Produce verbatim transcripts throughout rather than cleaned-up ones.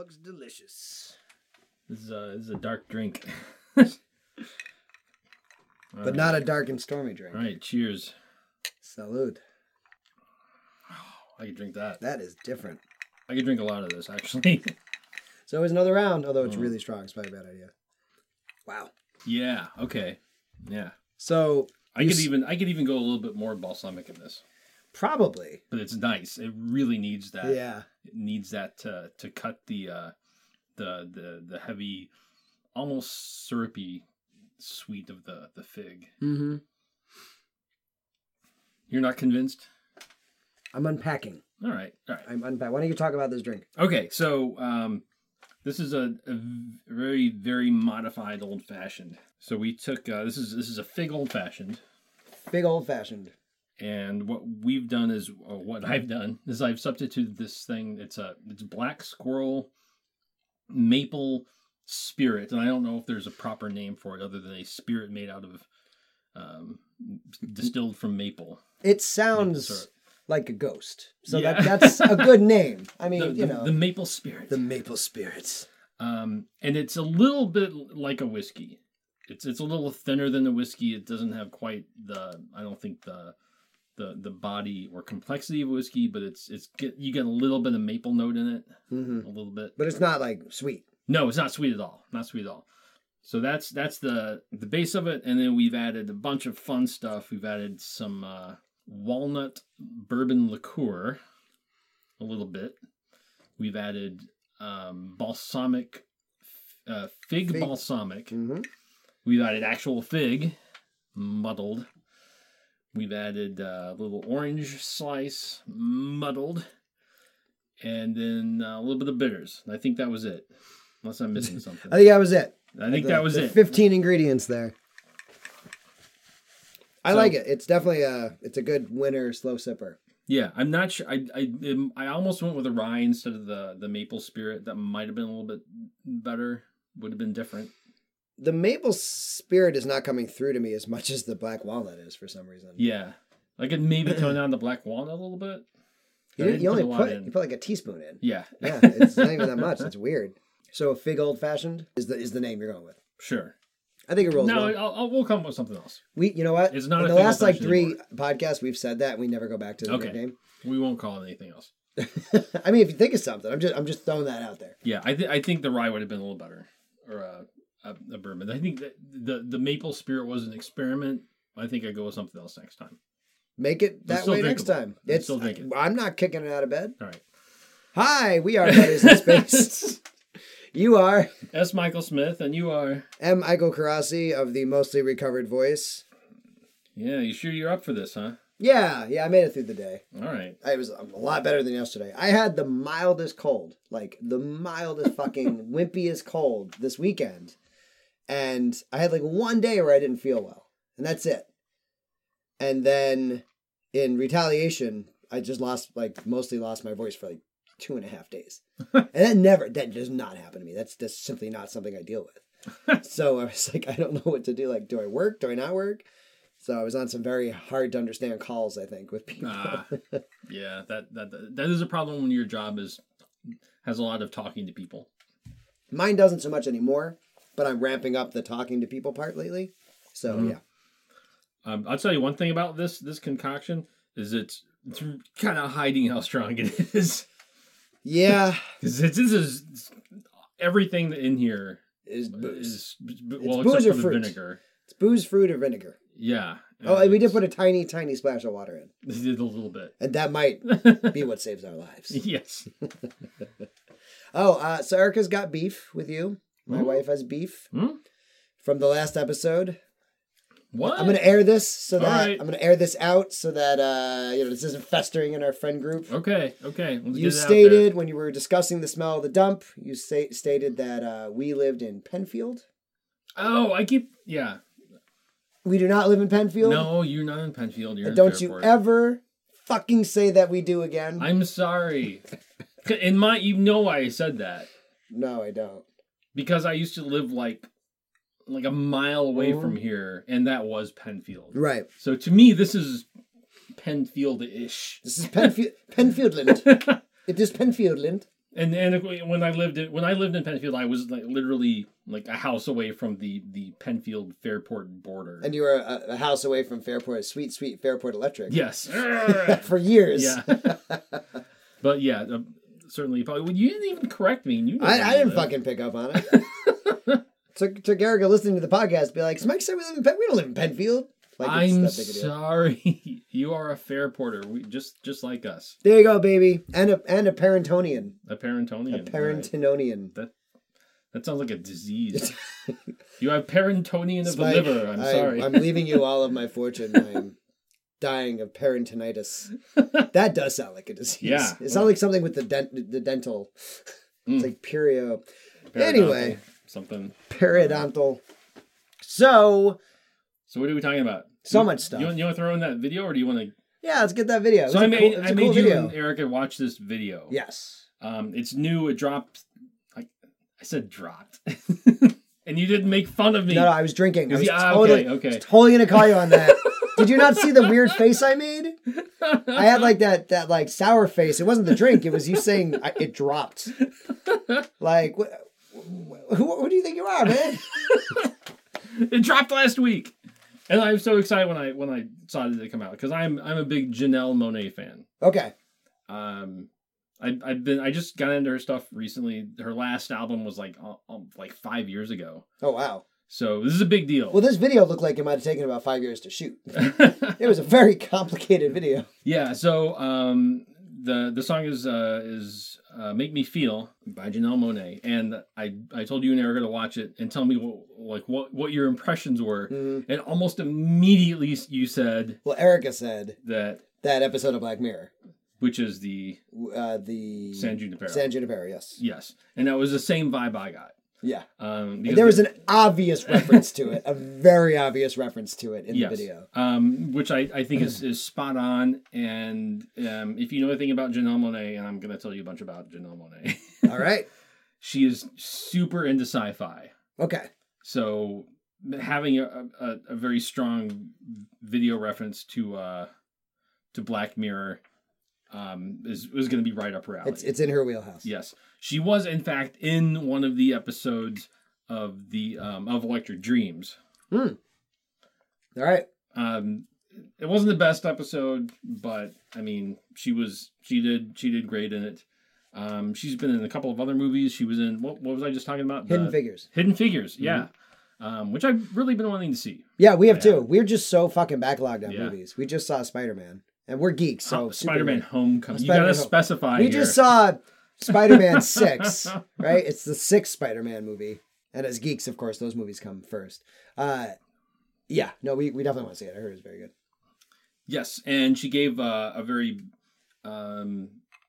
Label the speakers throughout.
Speaker 1: looks delicious.
Speaker 2: This is a, this is a dark drink.
Speaker 1: But
Speaker 2: right.
Speaker 1: not a dark and stormy drink.
Speaker 2: All right, cheers.
Speaker 1: Salud.
Speaker 2: I could drink that.
Speaker 1: That is different.
Speaker 2: I could drink a lot of this, actually.
Speaker 1: So it's another round, although it's
Speaker 2: Oh.
Speaker 1: really strong. It's probably a bad idea. Wow.
Speaker 2: Yeah, okay. Yeah.
Speaker 1: So
Speaker 2: I
Speaker 1: you
Speaker 2: could
Speaker 1: s-
Speaker 2: even I could even go a little bit more balsamic in this.
Speaker 1: probably.
Speaker 2: But it's nice. It really needs that.
Speaker 1: Yeah.
Speaker 2: It needs that to to cut the uh the the the heavy, almost syrupy sweet of the the fig.
Speaker 1: Mm-hmm.
Speaker 2: You're not convinced?
Speaker 1: I'm unpacking.
Speaker 2: All right. All right.
Speaker 1: I'm unpacking. Why don't you talk about this drink?
Speaker 2: Okay, so um, this is a, a very, very modified old fashioned. So we took uh, this is this is a fig old fashioned,
Speaker 1: Big old fashioned.
Speaker 2: and what we've done is or what I've done is I've substituted this thing. It's a it's Black Squirrel maple spirit, and I don't know if there's a proper name for it other than a spirit made out of um, distilled from maple.
Speaker 1: It
Speaker 2: Maple
Speaker 1: sounds
Speaker 2: syrup.
Speaker 1: like a ghost. So
Speaker 2: Yeah.
Speaker 1: that that's a good name. I mean,
Speaker 2: The,
Speaker 1: you
Speaker 2: the,
Speaker 1: know,
Speaker 2: the maple spirit.
Speaker 1: the maple spirits.
Speaker 2: Um, and it's a little bit like a whiskey. It's it's a little thinner than the whiskey. It doesn't have quite the I don't think the the the body or complexity of whiskey, but it's it's get, you get a little bit of maple note in it,
Speaker 1: Mm-hmm.
Speaker 2: a little bit.
Speaker 1: But it's not like sweet.
Speaker 2: No, it's not sweet at all. Not sweet at all. So that's that's the the base of it, and then we've added a bunch of fun stuff. We've added some uh, walnut bourbon liqueur, a little bit. We've added um, balsamic uh, fig,
Speaker 1: Fig.
Speaker 2: balsamic.
Speaker 1: Mm-hmm.
Speaker 2: We've added actual fig, muddled. We've added a little orange slice, muddled, and then uh, a little bit of bitters. I think that was it, unless I'm missing something.
Speaker 1: I think that was it.
Speaker 2: I think
Speaker 1: The-
Speaker 2: that was
Speaker 1: the
Speaker 2: it.
Speaker 1: fifteen ingredients there. I
Speaker 2: So-
Speaker 1: like it. It's definitely a it's a good winter slow sipper.
Speaker 2: Yeah, I'm not sure. I I um, I almost went with a rye instead of the the maple spirit. That might have been a little bit better. Would have been different.
Speaker 1: The maple spirit is not coming through to me as much as the black walnut is for some reason.
Speaker 2: Yeah, I could maybe tone down the black walnut a little bit.
Speaker 1: You,
Speaker 2: I
Speaker 1: didn't- you
Speaker 2: didn't
Speaker 1: only
Speaker 2: a lot
Speaker 1: put
Speaker 2: in.
Speaker 1: you put like a teaspoon in.
Speaker 2: Yeah,
Speaker 1: Yeah, it's not even that much. It's weird. So a fig old fashioned is the is the name you're going with.
Speaker 2: sure.
Speaker 1: I think it rolls
Speaker 2: No,
Speaker 1: well.
Speaker 2: I'll, I'll, we'll come up with something else.
Speaker 1: We you know what?
Speaker 2: It's not
Speaker 1: in
Speaker 2: a
Speaker 1: the
Speaker 2: fig
Speaker 1: last like
Speaker 2: old-fashioned
Speaker 1: three
Speaker 2: anymore.
Speaker 1: podcasts we've said that and we never go back to the
Speaker 2: Okay.
Speaker 1: nickname.
Speaker 2: We won't call it anything else.
Speaker 1: I mean, if you think of something, I'm just I'm just throwing that out there.
Speaker 2: Yeah, I think I think the rye would have been a little better, or a, a, a bourbon. I think that the the maple spirit was an experiment. I think I go with something else next time.
Speaker 1: Make it that
Speaker 2: still
Speaker 1: way next
Speaker 2: drinkable.
Speaker 1: time.
Speaker 2: It's
Speaker 1: It's
Speaker 2: still drinkable.
Speaker 1: I'm not kicking it out of bed.
Speaker 2: All right.
Speaker 1: Hi, we are Buddies in Space. You are
Speaker 2: S. Michael Smith, and you are.
Speaker 1: M. Michael Karasi of the Mostly Recovered Voice.
Speaker 2: Yeah, you sure you're up for this, huh?
Speaker 1: Yeah, yeah, I made it through the day.
Speaker 2: All right.
Speaker 1: I was a lot better than yesterday. I had the mildest cold, like the mildest fucking wimpiest cold this weekend. And I had like one day where I didn't feel well. And that's it. And then in retaliation, I just lost, like, mostly lost my voice for like two and a half days. And that never, that does not happen to me. That's just simply not something I deal with. So I was like, I don't know what to do. Like, do I work? Do I not work? So I was on some very hard to understand calls, I think, with people.
Speaker 2: Ah, yeah, that, that that is a problem when your job is has a lot of talking to people.
Speaker 1: Mine doesn't so much anymore, but I'm ramping up the talking to people part lately. So
Speaker 2: Mhm.
Speaker 1: yeah.
Speaker 2: Um, I'll tell you one thing about this this concoction is it's it's kind of hiding how strong it is.
Speaker 1: Yeah.
Speaker 2: Because this is everything in here
Speaker 1: Is booze.
Speaker 2: is well
Speaker 1: booze
Speaker 2: except
Speaker 1: or
Speaker 2: for the
Speaker 1: fruit?
Speaker 2: vinegar.
Speaker 1: It's booze, fruit, or vinegar.
Speaker 2: Yeah.
Speaker 1: Oh, and we did put a tiny, tiny splash of water in.
Speaker 2: We did a little bit.
Speaker 1: And that might be what saves our lives.
Speaker 2: Yes.
Speaker 1: Oh, uh, so Erica's got beef with you. My
Speaker 2: Hmm?
Speaker 1: wife has beef
Speaker 2: Hmm?
Speaker 1: from the last episode.
Speaker 2: What?
Speaker 1: I'm going to air this so that
Speaker 2: All right.
Speaker 1: I'm going to air this out so that uh, you know this isn't festering in our friend group.
Speaker 2: Okay. Okay. Let's
Speaker 1: You
Speaker 2: get it out
Speaker 1: stated when you were discussing the smell of the dump, you say, stated that uh, we lived in Penfield.
Speaker 2: there. Oh, I keep. Yeah.
Speaker 1: We do not live in Penfield.
Speaker 2: No, you're not in Penfield. You're
Speaker 1: And
Speaker 2: in
Speaker 1: don't you
Speaker 2: Fairport.
Speaker 1: ever fucking say that we do again.
Speaker 2: I'm sorry. In my, you know why I said that.
Speaker 1: No, I don't.
Speaker 2: Because I used to live like like a mile away
Speaker 1: Mhm.
Speaker 2: from here, and that was Penfield.
Speaker 1: Right.
Speaker 2: So to me, this is Penfield-ish.
Speaker 1: This is Penfield, Penfieldland. It is Penfieldland.
Speaker 2: And and when I lived in when I lived in Penfield, I was like literally like a house away from the the Penfield Fairport border.
Speaker 1: And you were a, a house away from Fairport, sweet, sweet Fairport Electric.
Speaker 2: Yes,
Speaker 1: for years.
Speaker 2: Yeah, but yeah, uh, certainly. Probably, well, you didn't even correct me. You know
Speaker 1: I, I didn't
Speaker 2: live.
Speaker 1: fucking pick up on it. took took Erica listening to the podcast, be like, "So Mike said we live in Pen- we don't live in Penfield." Like,
Speaker 2: I'm
Speaker 1: that big a deal.
Speaker 2: sorry. You are a Fairporter. We just just like us.
Speaker 1: There you go, baby, and a and a Parentonian.
Speaker 2: A Parentonian.
Speaker 1: A Parentinonian.
Speaker 2: Right. That that sounds like a disease. You have Parentonian of
Speaker 1: Spike,
Speaker 2: the liver. I'm
Speaker 1: I,
Speaker 2: sorry.
Speaker 1: I'm leaving you all of my fortune. I'm dying of peritonitis. That does sound like a disease.
Speaker 2: Yeah.
Speaker 1: It sounds like something with the dent the dental.
Speaker 2: Mm.
Speaker 1: It's like perio.
Speaker 2: Periodontal,
Speaker 1: Anyway,
Speaker 2: something.
Speaker 1: periodontal. So.
Speaker 2: So what are we talking about?
Speaker 1: So
Speaker 2: you,
Speaker 1: much stuff.
Speaker 2: You want, you want to throw in that video, or do you want to?
Speaker 1: Yeah, let's get that video. It
Speaker 2: So
Speaker 1: was
Speaker 2: I
Speaker 1: a
Speaker 2: made
Speaker 1: cool, it was
Speaker 2: I
Speaker 1: a
Speaker 2: made
Speaker 1: cool
Speaker 2: you
Speaker 1: video.
Speaker 2: and Erica watch this video.
Speaker 1: Yes.
Speaker 2: Um, it's new. It dropped. I, I said dropped, and you didn't make fun of me.
Speaker 1: No, no, I was drinking. I was
Speaker 2: Yeah,
Speaker 1: totally,
Speaker 2: okay, okay.
Speaker 1: totally gonna call you on that. Did you not see the weird face I made? I had like that that like sour face. It wasn't the drink. It was you saying I, it dropped. Like, wh- wh- who who do you think you are, man?
Speaker 2: It dropped last week, and I'm so excited when I when I saw it come out because I'm I'm a big Janelle Monáe fan.
Speaker 1: Okay.
Speaker 2: Um, I I've been I just got into her stuff recently. Her last album was like uh, um, like five years ago.
Speaker 1: Oh wow.
Speaker 2: So this is a big deal.
Speaker 1: Well, this video looked like it might have taken about five years to shoot. It was a very complicated video.
Speaker 2: Yeah. So um, the the song is uh, is uh, "Make Me Feel" by Janelle Monáe, and I I told you and Erica to watch it and tell me what like what what your impressions were,
Speaker 1: Mm-hmm.
Speaker 2: and almost immediately you said
Speaker 1: Well, Erica said
Speaker 2: that
Speaker 1: that episode of Black Mirror,
Speaker 2: which is the
Speaker 1: uh, the
Speaker 2: San Junipero.
Speaker 1: San Junipero, yes.
Speaker 2: Yes, and that was the same vibe I got.
Speaker 1: Yeah.
Speaker 2: Um,
Speaker 1: And there was an obvious reference to it, a very obvious reference to it in
Speaker 2: yes,
Speaker 1: the video.
Speaker 2: um, which I, I think is, is spot on. And um, if you know anything about Janelle Monáe, and I'm going to tell you a bunch about Janelle Monáe,
Speaker 1: All right.
Speaker 2: she is super into sci-fi.
Speaker 1: Okay.
Speaker 2: So having a, a, a very strong video reference to uh, to Black Mirror um, is was going to be right up her alley.
Speaker 1: It's it's in her wheelhouse.
Speaker 2: Yes, she was in fact in one of the episodes of the um, of Electric Dreams.
Speaker 1: Hmm. All right.
Speaker 2: Um, it wasn't the best episode, but I mean, she was she did she did great in it. Um, she's been in a couple of other movies. She was in what what was I just talking about?
Speaker 1: Hidden
Speaker 2: The-
Speaker 1: Figures.
Speaker 2: Hidden Figures, yeah. Um, which I've really been wanting to see.
Speaker 1: Yeah, we have
Speaker 2: Yeah.
Speaker 1: too. We're just so fucking backlogged on
Speaker 2: Yeah.
Speaker 1: movies. We just saw Spider-Man. And we're geeks, so
Speaker 2: Oh, Spider-Man
Speaker 1: Superman.
Speaker 2: Homecoming. You
Speaker 1: Spider-Man
Speaker 2: gotta
Speaker 1: Home-
Speaker 2: specify
Speaker 1: We
Speaker 2: here.
Speaker 1: just saw Spider-Man six, right? It's the sixth Spider-Man movie. And as geeks, of course, those movies come first. Uh, yeah, no, we, we definitely want to see it. I heard it was very good.
Speaker 2: Yes, and she gave uh, a very, um,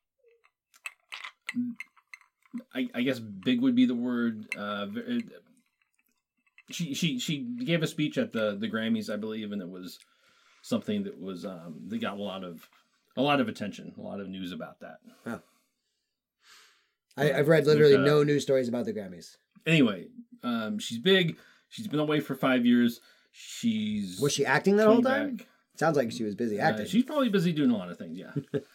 Speaker 2: I, I guess big would be the word. Uh, ve- she she she gave a speech at the, the Grammys, I believe, and it was something that was um, that got a lot of a lot of attention, a lot of news about that.
Speaker 1: Oh. I, I've read literally
Speaker 2: With, uh,
Speaker 1: no news stories about the Grammys.
Speaker 2: Anyway, um, she's big. She's been away for five years. She's
Speaker 1: Was she acting that whole
Speaker 2: coming
Speaker 1: time?
Speaker 2: back.
Speaker 1: Sounds like she was busy
Speaker 2: Uh,
Speaker 1: acting.
Speaker 2: she's probably busy doing a lot of things, yeah.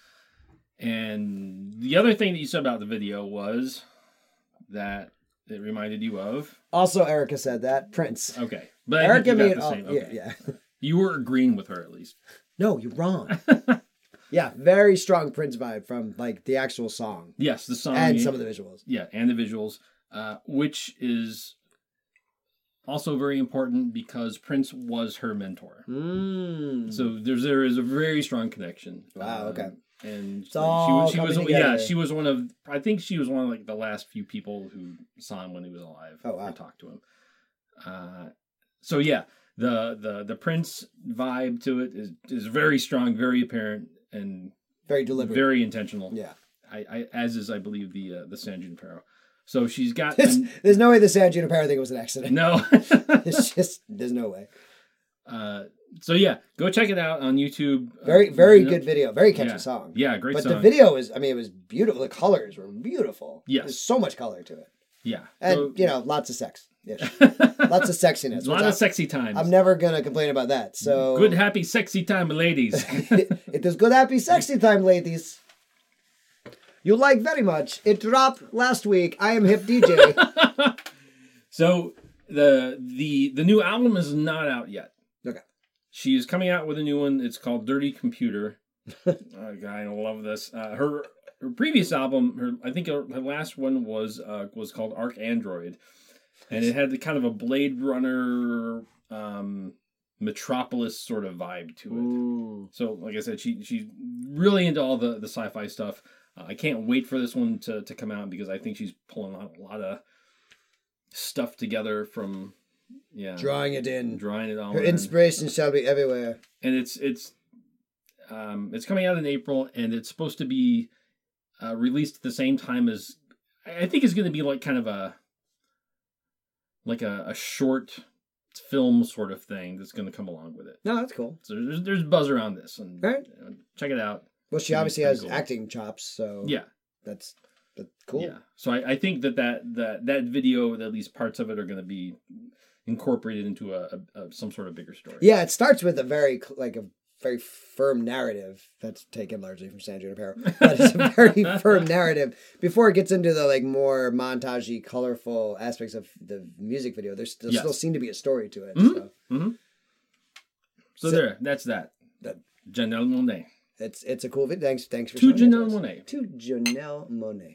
Speaker 2: And the other thing that you said about the video was that it reminded you of.
Speaker 1: Also, Erica said that. Prince.
Speaker 2: Okay, but I
Speaker 1: Erica
Speaker 2: think you
Speaker 1: made.
Speaker 2: got the
Speaker 1: Oh,
Speaker 2: same.
Speaker 1: yeah,
Speaker 2: Okay.
Speaker 1: yeah.
Speaker 2: You were agreeing with her at least.
Speaker 1: No, you're wrong. Yeah, very strong Prince vibe from like the actual song
Speaker 2: Yes, the song
Speaker 1: and some of the visuals.
Speaker 2: yeah, and the visuals, uh, which is also very important because Prince was her mentor.
Speaker 1: Mm.
Speaker 2: So there's there is a very strong connection.
Speaker 1: Wow,
Speaker 2: Um,
Speaker 1: okay.
Speaker 2: And
Speaker 1: It's all
Speaker 2: she was she was
Speaker 1: coming
Speaker 2: yeah
Speaker 1: together.
Speaker 2: she was one of I think she was one of like the last few people who saw him when he was alive.
Speaker 1: Oh, wow.
Speaker 2: Or talked to him. Uh, so yeah, the the the Prince vibe to it is is very strong, very apparent, and
Speaker 1: Very deliberate.
Speaker 2: very intentional.
Speaker 1: Yeah.
Speaker 2: I, I as is I believe the uh, the San Junipero. So she's got
Speaker 1: There's,
Speaker 2: an-
Speaker 1: there's no way the San Junipero thing was an accident.
Speaker 2: no.
Speaker 1: It's just, there's no way.
Speaker 2: uh, so yeah, go check it out on YouTube.
Speaker 1: Very,
Speaker 2: Uh,
Speaker 1: very
Speaker 2: you know-
Speaker 1: good video. Very catchy
Speaker 2: Yeah.
Speaker 1: song.
Speaker 2: Yeah, great
Speaker 1: But
Speaker 2: song.
Speaker 1: the video is, I mean, it was beautiful. The colors were beautiful.
Speaker 2: Yes.
Speaker 1: There's so much color to it.
Speaker 2: Yeah,
Speaker 1: And,
Speaker 2: So-
Speaker 1: you know, lots of sex. Ish. Lots of sexiness.
Speaker 2: a lot
Speaker 1: which
Speaker 2: of
Speaker 1: I-
Speaker 2: sexy times.
Speaker 1: I'm never going to complain about that. So
Speaker 2: Good, happy, sexy time, ladies.
Speaker 1: It is good, happy, sexy time, ladies. you like very much. It dropped last week. I am Hip D J.
Speaker 2: So the the the new album is not out yet.
Speaker 1: Okay.
Speaker 2: She is coming out with a new one. It's called Dirty Computer. Oh, God, I love this. Uh, her her previous album, her I think her, her last one was uh, was called Arc Android, and it had the kind of a Blade Runner, um, Metropolis sort of vibe to it.
Speaker 1: Ooh.
Speaker 2: So, like I said, she she's really into all the the sci-fi stuff. Uh, I can't wait for this one to to come out because I think she's pulling out a lot of stuff together from yeah
Speaker 1: Drawing it in.
Speaker 2: drawing it all
Speaker 1: Her
Speaker 2: in.
Speaker 1: inspiration shall be everywhere.
Speaker 2: And it's it's um it's coming out in April, and it's supposed to be uh, released at the same time as I think it's going to be like kind of a like a, a short film sort of thing that's going to come along with it.
Speaker 1: No, that's cool.
Speaker 2: So there's there's buzz around this, and
Speaker 1: Right.
Speaker 2: you know, check it out.
Speaker 1: Well, she
Speaker 2: Pretty-
Speaker 1: obviously
Speaker 2: pretty
Speaker 1: has
Speaker 2: cool.
Speaker 1: acting chops, so
Speaker 2: Yeah.
Speaker 1: that's that's cool.
Speaker 2: Yeah. So I, I think that that, that that video, at least parts of it, are going to be incorporated into a, a, a some sort of bigger story.
Speaker 1: Yeah, it starts with a very cl- like a very firm narrative that's taken largely from San Junipero, but it's a very firm narrative before it gets into the like more montagey, colorful aspects of the music video. There's still,
Speaker 2: Yes.
Speaker 1: still seem to be a story to it.
Speaker 2: Mhm.
Speaker 1: So
Speaker 2: Mm-hmm. So,
Speaker 1: So-
Speaker 2: there, that's that.
Speaker 1: That-
Speaker 2: Janelle Monáe.
Speaker 1: it's it's a cool video. Thanks thanks for
Speaker 2: To
Speaker 1: showing it
Speaker 2: Janelle
Speaker 1: us.
Speaker 2: Monáe.
Speaker 1: To Janelle Monáe.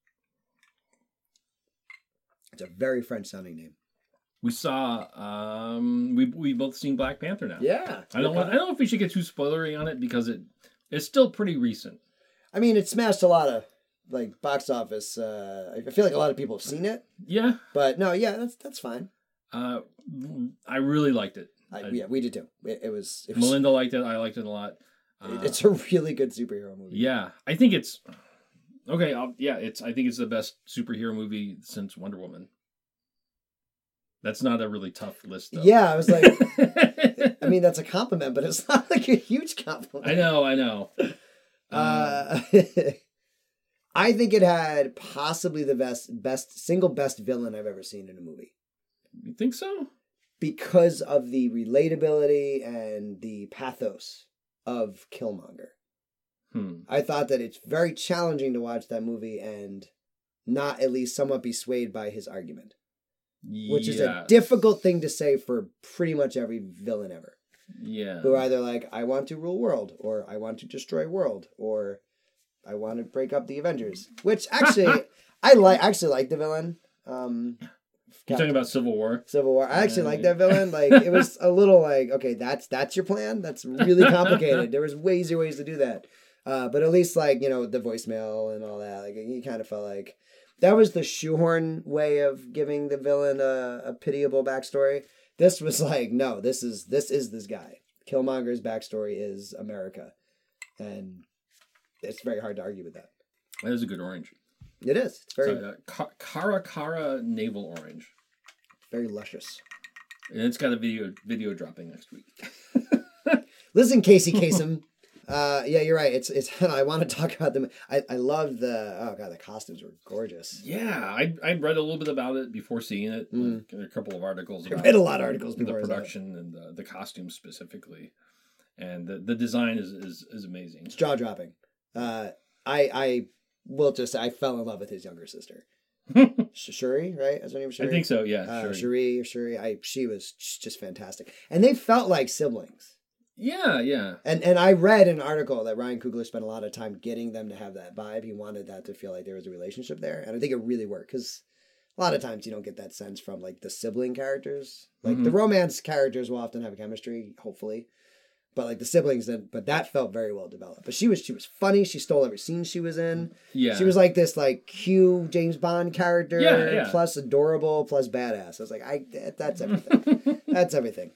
Speaker 1: It's a very French sounding name.
Speaker 2: We saw. Um, we we both seen Black Panther now.
Speaker 1: Yeah.
Speaker 2: I don't. Want, I don't know if we should get too spoilery on it because it it's still pretty recent.
Speaker 1: I mean, it smashed a lot of like box office. Uh, I feel like a lot of people have seen it,
Speaker 2: Yeah.
Speaker 1: but no, yeah, that's that's fine.
Speaker 2: Uh, I really liked it.
Speaker 1: I,
Speaker 2: I-
Speaker 1: yeah, we did too. It, it was. It was
Speaker 2: Melinda liked it. I liked it a lot. Uh,
Speaker 1: it's a really good superhero movie.
Speaker 2: yeah. I think it's okay. I'll, yeah. It's. I think it's the best superhero movie since Wonder Woman. That's not a really tough list, though.
Speaker 1: Yeah, I was like, I mean, that's a compliment, but it's not like a huge compliment.
Speaker 2: I know. I know.
Speaker 1: Uh, I think it had possibly the best, best single best villain I've ever seen in a movie
Speaker 2: You think so?
Speaker 1: because of the relatability and the pathos of Killmonger.
Speaker 2: Hmm.
Speaker 1: I thought that it's very challenging to watch that movie and not at least somewhat be swayed by his argument, which is a
Speaker 2: Yes.
Speaker 1: difficult thing to say for pretty much every villain ever.
Speaker 2: Yeah.
Speaker 1: Who are either like, I want to rule world, or I want to destroy world, or I want to break up the Avengers. Which actually, I like. Actually, like the villain. Um,
Speaker 2: You're talking about Civil War.
Speaker 1: Civil War. I actually
Speaker 2: Yeah.
Speaker 1: like that villain. Like it was a little like, okay, that's that's your plan. That's really complicated. There was way easier ways to do that. Uh, but at least like you know the voicemail and all that. Like you kind of felt like that was the shoehorn way of giving the villain a, a pitiable backstory. This was like, no, this is this is this guy. Killmonger's backstory is America, and it's very hard to argue with that.
Speaker 2: That is a good orange.
Speaker 1: It is. It's very
Speaker 2: It's a Ca- Cara Cara navel orange,
Speaker 1: very luscious.
Speaker 2: and it's got a video video dropping next week.
Speaker 1: Listen, Casey Kasem. Uh, yeah, you're right. It's it's. I want to talk about them. I I love the. Oh god, the costumes were gorgeous.
Speaker 2: Yeah, I I read a little bit about it before seeing it.
Speaker 1: Mm.
Speaker 2: Like, there are a couple of articles.
Speaker 1: I
Speaker 2: About
Speaker 1: read a lot of articles
Speaker 2: the
Speaker 1: before I saw it.
Speaker 2: production and the, the costumes specifically, and the, the design is, is is amazing.
Speaker 1: It's jaw dropping. Uh, I I will just say I fell in love with his younger sister, Sh- Shuri. Right? Is her name
Speaker 2: I
Speaker 1: Shuri?
Speaker 2: think so. Yeah,
Speaker 1: Uh,
Speaker 2: sure.
Speaker 1: Shuri or Shuri. I she was just fantastic, and they felt like siblings.
Speaker 2: Yeah, yeah.
Speaker 1: And and I read an article that Ryan Coogler spent a lot of time getting them to have that vibe. He wanted that to feel like there was a relationship there, and I think it really worked because a lot of times you don't get that sense from like the sibling characters. Like
Speaker 2: Mhm.
Speaker 1: the romance characters will often have a chemistry, hopefully, but like the siblings, then but that felt very well developed. But she was she was funny. She stole every scene she was in.
Speaker 2: Yeah.
Speaker 1: She was like this like Q James Bond character,
Speaker 2: Yeah, yeah.
Speaker 1: plus adorable, plus badass. I was like, I that- that's everything. That's everything.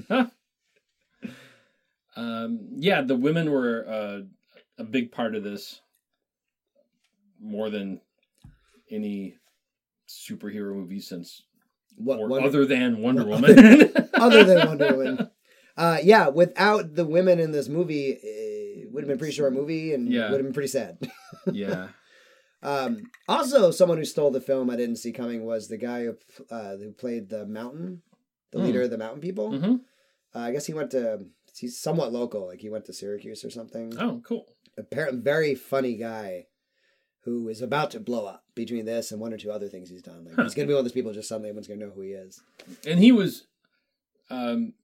Speaker 2: Um, yeah, the women were uh, a big part of this, more than any superhero movie since,
Speaker 1: What
Speaker 2: or
Speaker 1: Wonder-
Speaker 2: other than Wonder Woman.
Speaker 1: other than Wonder Woman. Uh, yeah, without the women in this movie, it would have been a pretty short movie and
Speaker 2: Yeah.
Speaker 1: would have been pretty sad.
Speaker 2: Yeah.
Speaker 1: Um, also, someone who stole the film I didn't see coming was the guy who, uh, who played the Mountain, the
Speaker 2: Mm.
Speaker 1: leader of the Mountain People.
Speaker 2: hmm
Speaker 1: Uh, I guess he went to, he's somewhat local, like he went to Syracuse or something.
Speaker 2: Oh, cool.
Speaker 1: Apparently, very funny guy. who is about to blow up between this and one or two other things he's done. Like
Speaker 2: Huh.
Speaker 1: he's gonna be one of those people just suddenly everyone's gonna know who he is.
Speaker 2: And he was, um,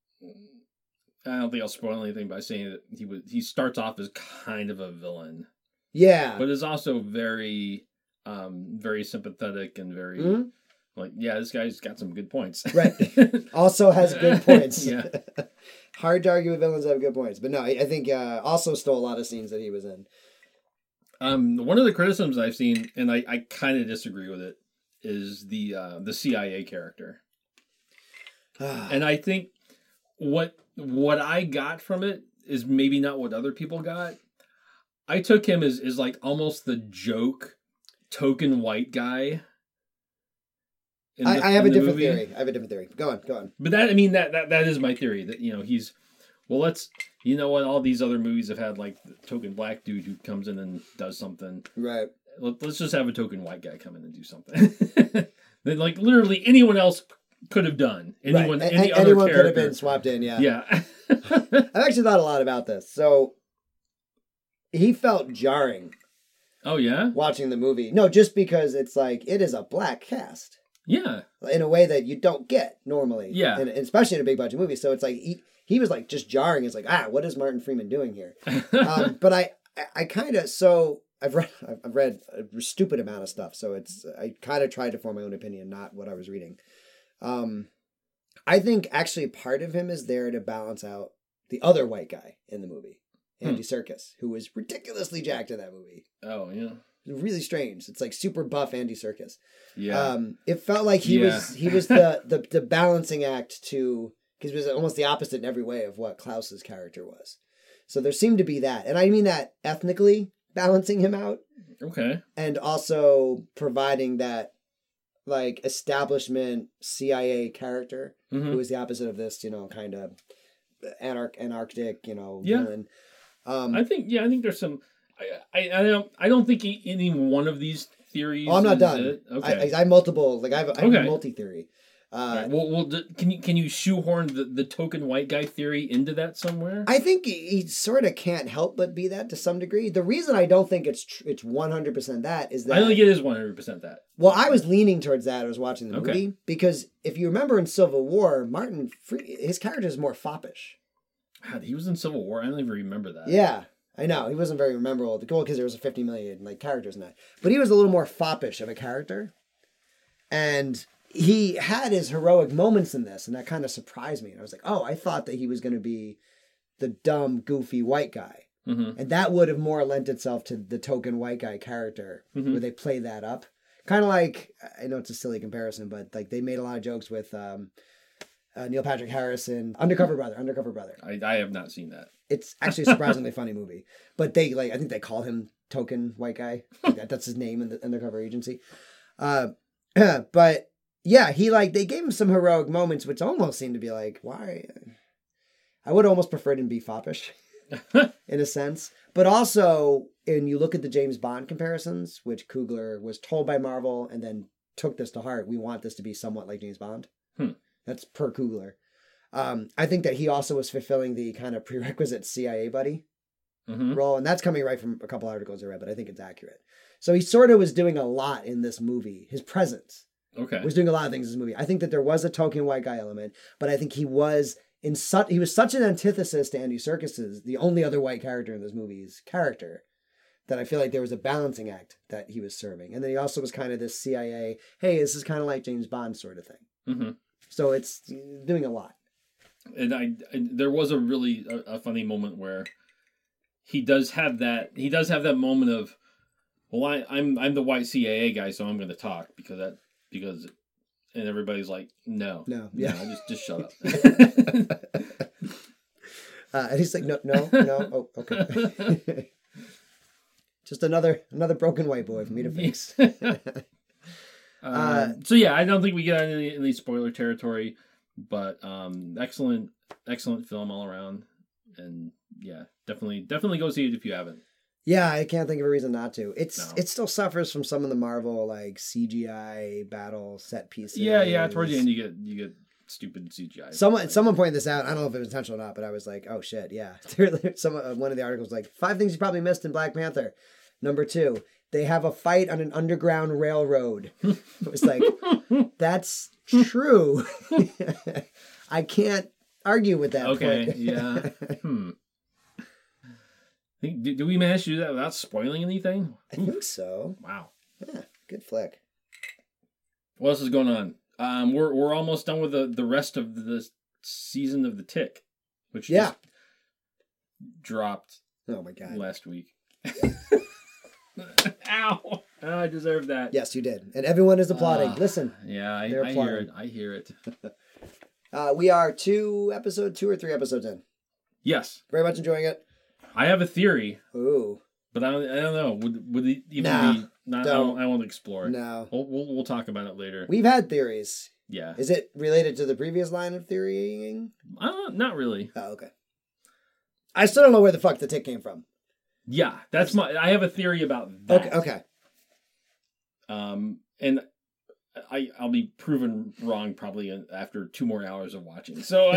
Speaker 2: I don't think I'll spoil anything by saying that he was. He starts off as kind of a villain,
Speaker 1: Yeah.
Speaker 2: but is also very, um, very sympathetic and very
Speaker 1: Mhm.
Speaker 2: like, yeah, this guy's got some good points.
Speaker 1: Right. Also has good points.
Speaker 2: Yeah.
Speaker 1: Hard to argue with villains that have good points. But no, I I think uh, also stole a lot of scenes that he was in.
Speaker 2: Um, one of the criticisms I've seen, and I, I kind of disagree with it, is the uh, the C I A character. And I think what what I got from it is maybe not what other people got. I took him as, as like almost the joke token white guy. in
Speaker 1: I,
Speaker 2: the-
Speaker 1: I have a
Speaker 2: in the
Speaker 1: different
Speaker 2: movie.
Speaker 1: theory. I have a different theory. Go on, go on.
Speaker 2: But that I mean that, that that is my theory that you know he's well let's you know what all these other movies have had like the token black dude who comes in and does something.
Speaker 1: Right.
Speaker 2: Let, let's just have a token white guy come in and do something. That like literally anyone else could have done. Anyone
Speaker 1: right.
Speaker 2: any
Speaker 1: A-
Speaker 2: other
Speaker 1: anyone could have
Speaker 2: character.
Speaker 1: been swapped in, yeah.
Speaker 2: Yeah.
Speaker 1: I've actually thought a lot about this. So he felt jarring
Speaker 2: Oh yeah.
Speaker 1: watching the movie. No, just because it's like it is a black cast
Speaker 2: Yeah.
Speaker 1: in a way that you don't get normally.
Speaker 2: Yeah.
Speaker 1: And, and especially in a big budget movie. So it's like he, he was like just jarring. It's like, ah, what is Martin Freeman doing here? um, but I, I, I kind of so I've read I've read a stupid amount of stuff. So it's I kind of tried to form my own opinion, not what I was reading. Um, I think actually part of him is there to balance out the other white guy in the movie, Andy
Speaker 2: Hmm.
Speaker 1: Serkis, who was ridiculously jacked in that movie.
Speaker 2: Oh yeah.
Speaker 1: Really strange. It's like super buff Andy Serkis.
Speaker 2: Yeah.
Speaker 1: Um, it felt like he
Speaker 2: Yeah.
Speaker 1: was he was the, the the balancing act to because it was almost the opposite in every way of what Klaus's character was. So there seemed to be that, and I mean that ethnically balancing him out,
Speaker 2: Okay.
Speaker 1: and also providing that like establishment C I A character
Speaker 2: Mhm.
Speaker 1: who was the opposite of this, you know, kind of anarch anarchic, you know,
Speaker 2: Yeah.
Speaker 1: villain. Um,
Speaker 2: I think yeah. I think there's some. I I, I don't I don't think he, any one of these theories.
Speaker 1: oh, I'm not
Speaker 2: is
Speaker 1: done.
Speaker 2: it.
Speaker 1: I,
Speaker 2: Okay.
Speaker 1: I, I have multiple, like I have, I have
Speaker 2: Okay.
Speaker 1: a multi theory.
Speaker 2: All
Speaker 1: Uh,
Speaker 2: right, well, well, d- can you can you shoehorn the, the token white guy theory into that somewhere?
Speaker 1: I think he, he sort of can't help but be that to some degree. The reason I don't think it's tr- it's one hundred percent that is that
Speaker 2: I think it is one hundred percent that.
Speaker 1: well, I was leaning towards that. I was watching the
Speaker 2: Okay.
Speaker 1: movie because if you remember in Civil War, Martin Fre- his character is more foppish.
Speaker 2: God, he was in Civil War. I don't even remember that.
Speaker 1: Yeah, I know he wasn't very memorable. Well, because there was a fifty million like characters in that, but he was a little more foppish of a character, and he had his heroic moments in this, and that kind of surprised me. And I was like, oh, I thought that he was going to be the dumb, goofy white guy.
Speaker 2: Mm-hmm.
Speaker 1: And that would have more lent itself to the token white guy character,
Speaker 2: Mhm.
Speaker 1: where they play that up. Kind of like, I know it's a silly comparison, but like they made a lot of jokes with um, uh, Neil Patrick Harris in Undercover Brother, Undercover Brother.
Speaker 2: I, I have not seen that.
Speaker 1: It's actually a surprisingly funny movie. But they, like, I think they call him token white guy. Like that, that's his name in the Undercover Agency. Uh, but yeah, he like, they gave him some heroic moments, which almost seemed to be like, why? I would almost prefer him to be foppish. In a sense, but also, and you look at the James Bond comparisons, which Coogler was told by Marvel and then took this to heart. We want this to be somewhat like James Bond.
Speaker 2: Hmm.
Speaker 1: That's per Coogler. Um, I think that he also was fulfilling the kind of prerequisite C I A buddy
Speaker 2: Mm-hmm.
Speaker 1: role, and that's coming right from a couple articles I read, but I think it's accurate. So he sort of was doing a lot in this movie. His presence
Speaker 2: Okay.
Speaker 1: was doing a lot of things in this movie. I think that there was a token white guy element, but I think he was in such he was such an antithesis to Andy Serkis's, the only other white character in this movie's character, that I feel like there was a balancing act that he was serving. And then he also was kind of this C I A, hey, this is kind of like James Bond sort of thing.
Speaker 2: Mm-hmm.
Speaker 1: So it's doing a lot.
Speaker 2: And I, I there was a really a, a funny moment where he does have that he does have that moment of, well, I, I'm I'm the white C I A guy, so I'm going to talk because that because, and everybody's like, no,
Speaker 1: No, yeah.
Speaker 2: no, just just shut up.
Speaker 1: uh, and he's like, no, no, no. Oh, okay. Just another another broken white boy for me to fix.
Speaker 2: Uh, so yeah, I don't think we get any, any spoiler territory, but um, excellent, excellent film all around, and yeah, definitely, definitely go see it if you haven't.
Speaker 1: Yeah, I can't think of a reason not to. It's
Speaker 2: No.
Speaker 1: it still suffers from some of the Marvel like C G I battle set pieces.
Speaker 2: Yeah, yeah. Towards the end, you get you get stupid C G I.
Speaker 1: Someone
Speaker 2: Like,
Speaker 1: someone pointed this out. I don't know if it was intentional or not, but I was like, oh shit, yeah. Some uh, one of the articles was like five things you probably missed in Black Panther. Number two, they have a fight on an underground railroad. It was like, that's true. I can't argue with that.
Speaker 2: Okay,
Speaker 1: point.
Speaker 2: yeah. Hmm. Think- Do, do we manage to do that without spoiling anything?
Speaker 1: I think so.
Speaker 2: Wow.
Speaker 1: Yeah, good flick.
Speaker 2: What else is going on? Um, we're we're almost done with the, the rest of the season of The Tick, which
Speaker 1: Yeah.
Speaker 2: just dropped
Speaker 1: Oh my god.
Speaker 2: last week. Ow! Oh, I deserve that.
Speaker 1: Yes, you did, and everyone is applauding.
Speaker 2: Ah,
Speaker 1: Listen,
Speaker 2: Yeah, I,
Speaker 1: They're
Speaker 2: I hear it.
Speaker 1: applauding.
Speaker 2: I hear it.
Speaker 1: uh, we are two episode two or three episodes in.
Speaker 2: Yes,
Speaker 1: Very much enjoying it.
Speaker 2: I have a theory,
Speaker 1: Ooh,
Speaker 2: but I don't, I don't know. Would would it even
Speaker 1: Nah,
Speaker 2: be? Not, I,
Speaker 1: don't.
Speaker 2: won't, I won't explore it.
Speaker 1: no,
Speaker 2: We'll, we'll we'll talk about it later.
Speaker 1: we've had theories.
Speaker 2: Yeah.
Speaker 1: Is it related to the previous line of theorying?
Speaker 2: Uh, not really.
Speaker 1: Oh, okay. I still don't know where the fuck the tick came from.
Speaker 2: Yeah, that's my. I have a theory about that.
Speaker 1: Okay, okay.
Speaker 2: Um, and I I'll be proven wrong probably after two more hours of watching. So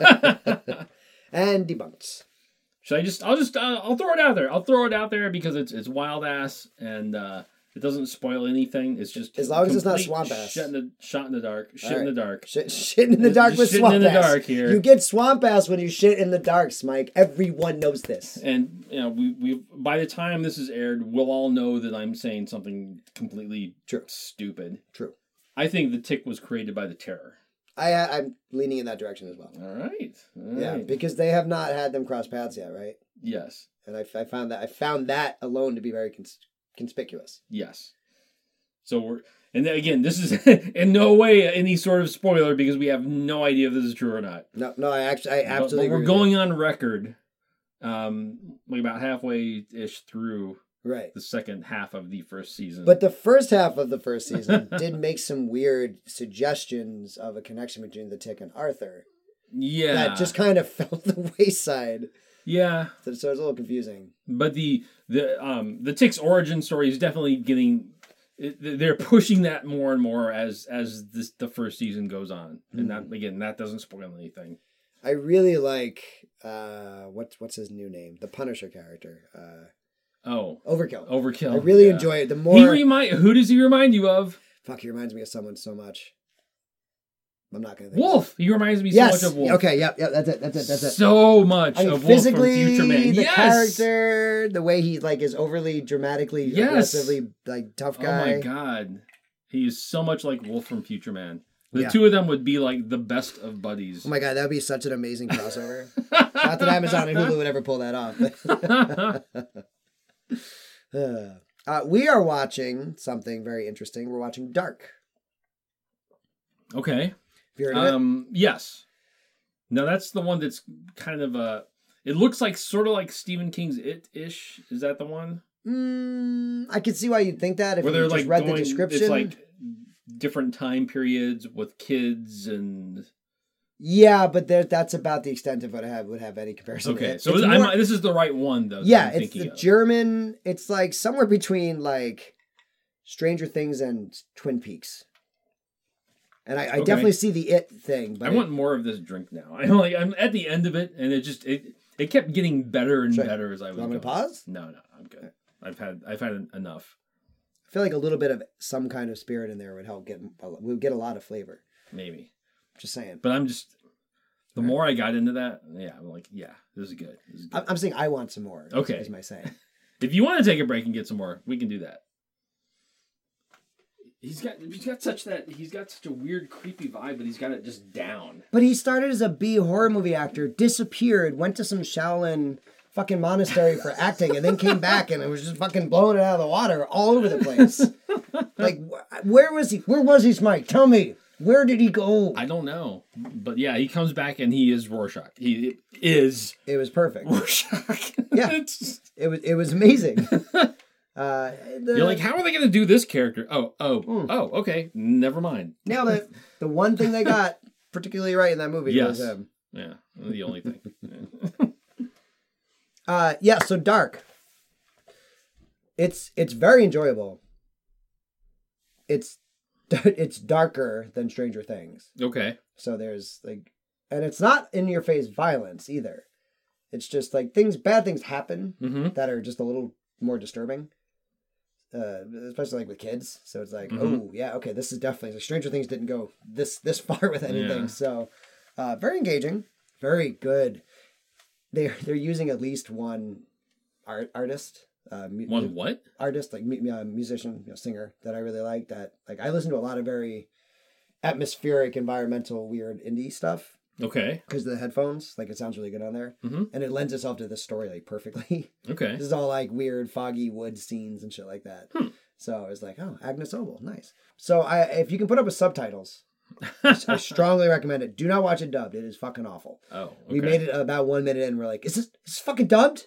Speaker 1: And debunked.
Speaker 2: should I just? I'll just. Uh, I'll throw it out there. I'll throw it out there because it's it's wild ass and uh, it doesn't spoil anything. It's just
Speaker 1: As long as it's not
Speaker 2: complete
Speaker 1: swamp ass.
Speaker 2: Shit in the shot in the dark. Shit
Speaker 1: All
Speaker 2: in
Speaker 1: right.
Speaker 2: the dark.
Speaker 1: Shit, shitting in the dark
Speaker 2: Just
Speaker 1: with
Speaker 2: shitting
Speaker 1: swamp
Speaker 2: in the
Speaker 1: ass.
Speaker 2: dark here.
Speaker 1: You get swamp ass when you shit in the dark, Smike. Everyone knows this.
Speaker 2: And you know, we we by the time this is aired, we'll all know that I'm saying something completely
Speaker 1: True.
Speaker 2: stupid.
Speaker 1: True.
Speaker 2: I think the Tick was created by the Terror.
Speaker 1: I I'm leaning in that direction as well.
Speaker 2: All right. All
Speaker 1: Yeah,
Speaker 2: right.
Speaker 1: because they have not had them cross paths yet, right?
Speaker 2: Yes.
Speaker 1: And I, I found that I found that alone to be very cons- conspicuous.
Speaker 2: Yes. So we're and then again, this is in no way any sort of spoiler because we have no idea if this is true or not.
Speaker 1: No, no, I actually, I
Speaker 2: But-
Speaker 1: absolutely.
Speaker 2: But, we're
Speaker 1: agree with
Speaker 2: going on record, um, like about halfway ish through
Speaker 1: you. right.
Speaker 2: the second half of the first season.
Speaker 1: But the first half of the first season did make some weird suggestions of a connection between the Tick and Arthur
Speaker 2: yeah,
Speaker 1: that just kind of fell to the wayside.
Speaker 2: yeah.
Speaker 1: So, so it was a little confusing.
Speaker 2: But the the um the Tick's origin story is definitely getting. It, they're pushing that more and more as as this, the first season goes on, and that again that doesn't spoil anything.
Speaker 1: I really like uh, what's what's his new name? The Punisher character, uh,
Speaker 2: Oh,
Speaker 1: Overkill.
Speaker 2: Overkill.
Speaker 1: I really
Speaker 2: yeah.
Speaker 1: enjoy it. The
Speaker 2: He
Speaker 1: more
Speaker 2: remind who does he remind you of?
Speaker 1: fuck, he reminds me of someone so much. I'm not gonna think.
Speaker 2: Wolf. He reminds me
Speaker 1: Yes.
Speaker 2: so much of Wolf.
Speaker 1: Okay. Yep. Yep. That's it. That's it. That's it.
Speaker 2: So much
Speaker 1: I mean,
Speaker 2: of Wolf
Speaker 1: physically,
Speaker 2: from Future Man.
Speaker 1: the
Speaker 2: Yes.
Speaker 1: character, the way he like is overly dramatically,
Speaker 2: Yes.
Speaker 1: aggressively like tough
Speaker 2: Oh
Speaker 1: guy.
Speaker 2: my god, he is so much like Wolf from Future Man. The
Speaker 1: Yeah.
Speaker 2: two of them would be like the best of buddies.
Speaker 1: Oh my god, that would be such an amazing crossover. Not that Amazon and Hulu would ever pull that off. But uh, we are watching something very interesting. We're watching Dark.
Speaker 2: Okay.
Speaker 1: Have you heard of it?
Speaker 2: Um. Yes. No, that's the one that's kind of a. It looks like sort of like Stephen King's It-ish. Is that the one?
Speaker 1: Mm, I could see why you'd think that if
Speaker 2: Where
Speaker 1: you
Speaker 2: they're
Speaker 1: just
Speaker 2: like
Speaker 1: read
Speaker 2: going,
Speaker 1: the description.
Speaker 2: It's like different time periods with kids and.
Speaker 1: Yeah, but there, that's about the extent of what I have would have any comparison.
Speaker 2: Okay,
Speaker 1: It-
Speaker 2: so
Speaker 1: it's
Speaker 2: I'm,
Speaker 1: more-
Speaker 2: this is the right one though. that
Speaker 1: yeah,
Speaker 2: I'm
Speaker 1: it's
Speaker 2: thinking
Speaker 1: the
Speaker 2: of.
Speaker 1: German. It's like somewhere between like Stranger Things and Twin Peaks. And I, I
Speaker 2: Okay.
Speaker 1: definitely see the it thing. But
Speaker 2: I
Speaker 1: it-
Speaker 2: want more of this drink now. I'm like I'm at the end of it, and it just it it kept getting better and
Speaker 1: Sure.
Speaker 2: better as I was
Speaker 1: You want me to
Speaker 2: going.
Speaker 1: pause?
Speaker 2: No, no, I'm good. I've had I've had enough.
Speaker 1: I feel like a little bit of some kind of spirit in there would help get. We would get a lot of flavor.
Speaker 2: Maybe,
Speaker 1: Just saying.
Speaker 2: but I'm just the more I got into that, yeah, I'm like, yeah, this is good. This is good.
Speaker 1: I'm, I'm saying I want some more. is-
Speaker 2: Okay.
Speaker 1: is my saying.
Speaker 2: If you want to take a break and get some more, we can do that. He's got he's got such that he's got such a weird, creepy vibe, but he's got it just down.
Speaker 1: But he started as a B horror movie actor, disappeared, went to some Shaolin fucking monastery for acting, and then came back and it was just fucking blowing it out of the water all over the place. Like, wh- where was he? Where was he, Mike? Tell me. Where did he go?
Speaker 2: I don't know, but yeah, he comes back and he is Rorschach. He is
Speaker 1: It was perfect.
Speaker 2: Rorschach.
Speaker 1: Yeah.
Speaker 2: It's-
Speaker 1: It was it was amazing. Uh, the,
Speaker 2: You're like, how are they going to do this character? Oh, oh,
Speaker 1: Hmm.
Speaker 2: oh, okay. Never mind.
Speaker 1: nailed it. The one thing they got particularly right in that movie
Speaker 2: Yes.
Speaker 1: was him.
Speaker 2: Yeah, the only thing. Yeah.
Speaker 1: Uh, yeah. So Dark. It's it's very enjoyable. It's it's darker than Stranger Things.
Speaker 2: Okay.
Speaker 1: So there's like, and it's not in your face violence either. It's just like things, bad things happen
Speaker 2: Mm-hmm.
Speaker 1: that are just a little more disturbing. uh, especially like with kids. So it's like,
Speaker 2: Mhm.
Speaker 1: oh yeah, okay, this is definitely like Stranger Things didn't go this this far with anything.
Speaker 2: Yeah.
Speaker 1: So uh, very engaging, very good. They're they're using at least one art artist. Uh, mu-
Speaker 2: One what?
Speaker 1: artist like mu- uh, musician, you know, singer that I really like. That like I listen to a lot of very atmospheric, environmental, weird indie stuff
Speaker 2: Okay.
Speaker 1: because of the headphones. Like it sounds really good on there,
Speaker 2: Mhm.
Speaker 1: and it lends itself to this story like perfectly.
Speaker 2: Okay.
Speaker 1: This is all like weird, foggy wood scenes and shit like that.
Speaker 2: Hmm.
Speaker 1: So I was like, oh, Agnes Obel, nice. So I, if you can put up with subtitles, I strongly recommend it. Do not watch it dubbed; it is fucking awful.
Speaker 2: Oh. Okay.
Speaker 1: We made it about one minute, and we're like, is this, is this fucking dubbed?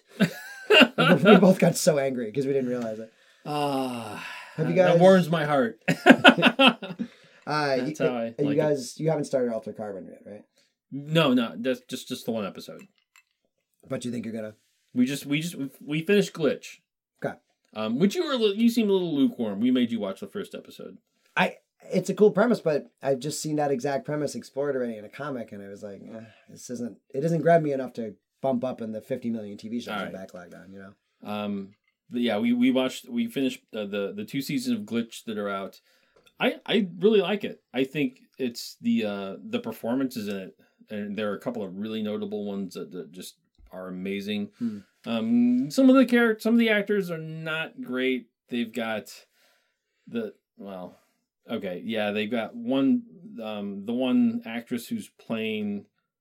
Speaker 1: We both got so angry because we didn't realize it.
Speaker 2: Ah.
Speaker 1: Have you
Speaker 2: That
Speaker 1: guys-
Speaker 2: warms my heart.
Speaker 1: Uh,
Speaker 2: That's
Speaker 1: you,
Speaker 2: how I
Speaker 1: you
Speaker 2: like it.
Speaker 1: guys, you haven't started Altered Carbon yet, right?
Speaker 2: No, no, that's just just the one episode.
Speaker 1: But you think you're gonna?
Speaker 2: We just we just we finished Glitch.
Speaker 1: Okay.
Speaker 2: Um, which you were a little- you seemed a little lukewarm. We made you watch the first episode.
Speaker 1: I. It's a cool premise, but I've just seen that exact premise explored already in a comic, and I was like, eh, this isn't. It doesn't grab me enough to bump up in the fifty million T V shows I'm
Speaker 2: Alright.
Speaker 1: backlogged on. You know.
Speaker 2: Um, but yeah, we we watched we finished uh, the the two seasons of Glitch that are out. I I really like it. I think it's the uh the performances in it, and there are a couple of really notable ones that, that just are amazing.
Speaker 1: Hmm.
Speaker 2: Um, some of the characters, some of the actors are not great. They've got the well, okay, yeah, they've got one um the one actress who's playing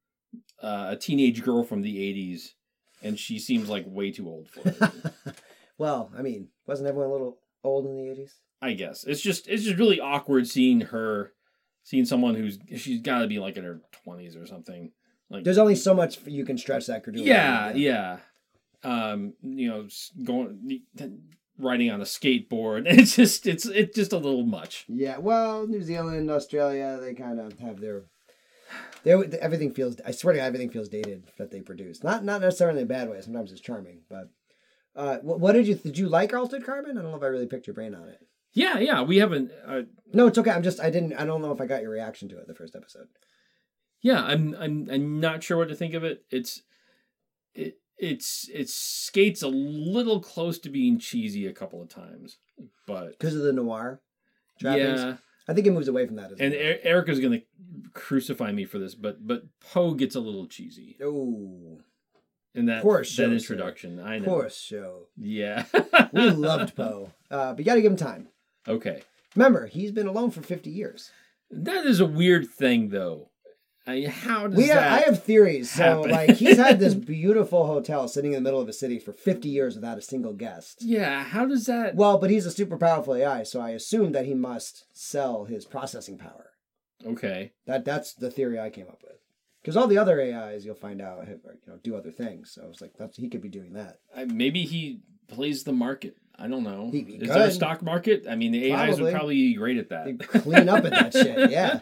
Speaker 2: uh, a teenage girl from the eighties, and she seems like way too old for it.
Speaker 1: Well, I mean, wasn't everyone a little old in the eighties?
Speaker 2: I guess it's just it's just really awkward seeing her, seeing someone who's she's got to be like in her twenties or something. Like
Speaker 1: There's only so much you can stretch that credulity.
Speaker 2: yeah, yeah, um, you know, s- going riding on a skateboard. It's just it's it's just a little much.
Speaker 1: Yeah, well, New Zealand, Australia, they kind of have their, they everything feels. I swear to God, everything feels dated that they produce. Not not necessarily in a bad way. Sometimes it's charming, but uh, what, what did you did you like Altered Carbon? I don't know if I really picked your brain on it.
Speaker 2: Yeah, yeah, we haven't. Uh,
Speaker 1: No, it's okay. I'm just I didn't. I don't know if I got your reaction to it the first episode.
Speaker 2: yeah, I'm I'm I'm not sure what to think of it. It's it it's it skates a little close to being cheesy a couple of times, but
Speaker 1: Because of the noir trappings.
Speaker 2: yeah.
Speaker 1: I think it moves away from that as
Speaker 2: And
Speaker 1: well.
Speaker 2: er- Erica's gonna crucify me for this, but but Poe gets a little cheesy
Speaker 1: Oh,
Speaker 2: in that
Speaker 1: Poor
Speaker 2: that
Speaker 1: show,
Speaker 2: introduction. I know.
Speaker 1: poor show.
Speaker 2: Yeah.
Speaker 1: We loved Poe, uh, but you got to give him time.
Speaker 2: Okay,
Speaker 1: Remember, he's been alone for fifty years.
Speaker 2: that is a weird thing, though. I, how does
Speaker 1: We have,
Speaker 2: that?
Speaker 1: I have theories. So,
Speaker 2: happen?
Speaker 1: like, he's had this beautiful hotel sitting in the middle of a city for fifty years without a single guest.
Speaker 2: Yeah. How does that?
Speaker 1: Well, but he's a super powerful A I, so I assume that he must sell his processing power.
Speaker 2: Okay.
Speaker 1: That that's the theory I came up with. Because all the other A Is, you'll find out, have, you know, do other things. So it's like that's he could be doing that.
Speaker 2: I, maybe he plays the market. I don't know.
Speaker 1: He- he
Speaker 2: is there a
Speaker 1: could.
Speaker 2: stock market? I mean, the A Is
Speaker 1: Probably.
Speaker 2: would probably be great at that.
Speaker 1: They clean up at that shit. Yeah.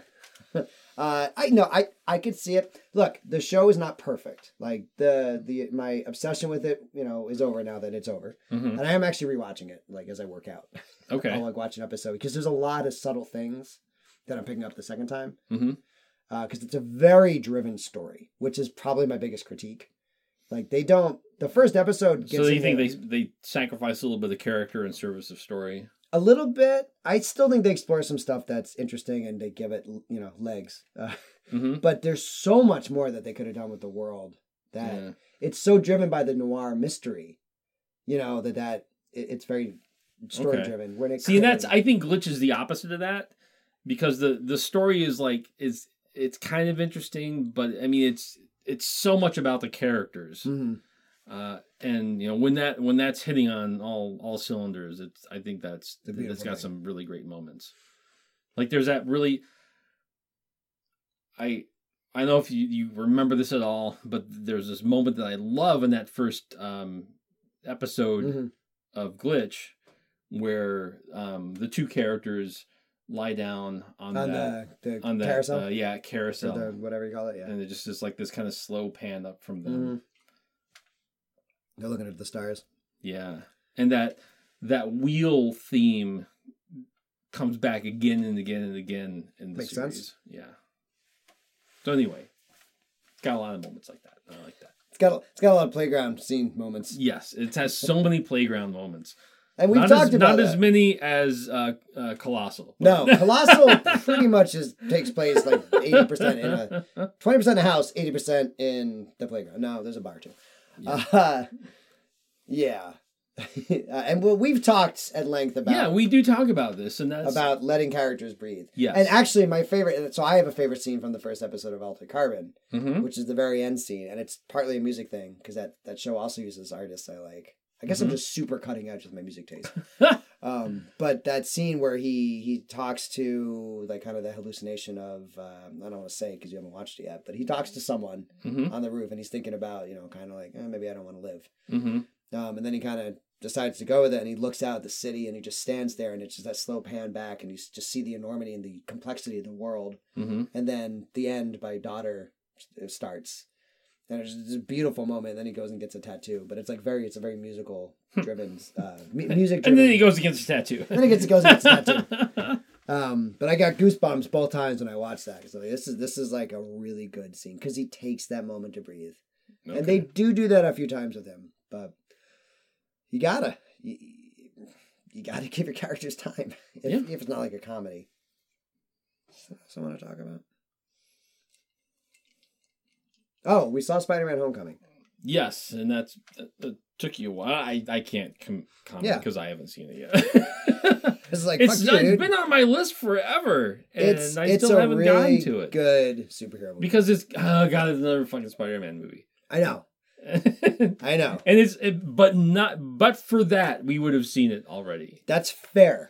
Speaker 1: Uh, I no, I I could see it. Look, the show is not perfect. Like the the my obsession with it, you know, is over now that it's over,
Speaker 2: Mhm.
Speaker 1: and I am actually rewatching it, like as I work out.
Speaker 2: Okay.
Speaker 1: I'll like watch an episode because there's a lot of subtle things that I'm picking up the second time.
Speaker 2: Mm-hmm.
Speaker 1: Because it's a very driven story, which is probably my biggest critique. Like they don't. The first episode gets
Speaker 2: So you think
Speaker 1: into-
Speaker 2: they they sacrifice a little bit of character in service of story?
Speaker 1: a little bit. I still think they explore some stuff that's interesting and they give it, you know, legs. Uh,
Speaker 2: Mm-hmm.
Speaker 1: but there's so much more that they could have done with the world that
Speaker 2: Yeah.
Speaker 1: it's so driven by the noir mystery, you know, that that it, it's very story driven. When it
Speaker 2: See, and
Speaker 1: could-
Speaker 2: that's I think Glitch is the opposite of that because the the story is like is it's kind of interesting, but I mean it's it's so much about the characters,
Speaker 1: Mhm.
Speaker 2: uh, and you know when that when that's hitting on all all cylinders, it's I think that's
Speaker 1: It's a beautiful
Speaker 2: it's got
Speaker 1: thing.
Speaker 2: some really great moments. Like there's that really, I I don't know if you, you remember this at all, but there's this moment that I love in that first um, episode
Speaker 1: Mhm.
Speaker 2: of Glitch where um, the two characters lie down on,
Speaker 1: on
Speaker 2: that
Speaker 1: the, the
Speaker 2: on that
Speaker 1: carousel,
Speaker 2: uh, yeah
Speaker 1: or
Speaker 2: carousel,
Speaker 1: the, whatever you call it. Yeah,
Speaker 2: and it just is like this kind of slow pan up from them.
Speaker 1: Mhm. They're looking at the stars.
Speaker 2: Yeah, and that that wheel theme comes back again and again and again in the
Speaker 1: Makes
Speaker 2: series.
Speaker 1: sense.
Speaker 2: Yeah. So anyway, it's got a lot of moments like that. I like that.
Speaker 1: It's got a, it's got a lot of playground scene moments.
Speaker 2: Yes, it has so many playground moments.
Speaker 1: And we've
Speaker 2: not
Speaker 1: talked
Speaker 2: as,
Speaker 1: about
Speaker 2: not
Speaker 1: that.
Speaker 2: as many as uh, uh, Colossal.
Speaker 1: No, Colossal pretty much is, takes place like eighty percent in a twenty percent in a house, eighty percent in the playground. No, there's a bar too. Yeah. Uh, yeah. uh, and well, we've talked at length about
Speaker 2: Yeah, we do talk about this, and that's
Speaker 1: about letting characters breathe.
Speaker 2: Yes.
Speaker 1: And actually, my favorite. So I have a favorite scene from the first episode of Altered Carbon,
Speaker 2: mm-hmm.
Speaker 1: which is the very end scene, and it's partly a music thing because that that show also uses artists I like. I guess
Speaker 2: mm-hmm.
Speaker 1: I'm just super cutting edge with my music taste. um, but that scene where he he talks to like kind of the hallucination of um, I don't want to say because you haven't watched it yet, but he talks to someone
Speaker 2: mm-hmm.
Speaker 1: on the roof and he's thinking about you know kind of like eh, maybe I don't want to live.
Speaker 2: Mm-hmm.
Speaker 1: Um, and then he kind of decides to go with it, and he looks out at the city, and he just stands there, and it's just that slow pan back, and you just see the enormity and the complexity of the world.
Speaker 2: Mm-hmm.
Speaker 1: And then the end by Daughter starts, and it's just a beautiful moment. And then he goes and gets a tattoo, but it's like very, it's a very musical driven, uh, mu- music.
Speaker 2: And then he goes against the tattoo.
Speaker 1: Then he gets goes and gets a tattoo. Um, but I got goosebumps both times when I watched that. So this is this is like a really good scene because he takes that moment to breathe, okay. And they do do that a few times with him, but. You gotta, you, you gotta give your characters time if,
Speaker 2: yeah.
Speaker 1: if it's not like a comedy. Someone to talk about? Oh, we saw Spider-Man: Homecoming.
Speaker 2: Yes, and that's that, that took you a while. I, I can't com- comment because yeah. I haven't seen it yet.
Speaker 1: It's like
Speaker 2: it's,
Speaker 1: fuck you,
Speaker 2: it's
Speaker 1: dude.
Speaker 2: been on my list forever, and
Speaker 1: it's,
Speaker 2: I
Speaker 1: it's
Speaker 2: still
Speaker 1: a
Speaker 2: haven't
Speaker 1: really
Speaker 2: gotten to it.
Speaker 1: Good superhero movie
Speaker 2: because it's oh god, it's another fucking Spider-Man movie.
Speaker 1: I know. I know.
Speaker 2: And it's it, but not but for that we would have seen it already.
Speaker 1: That's fair.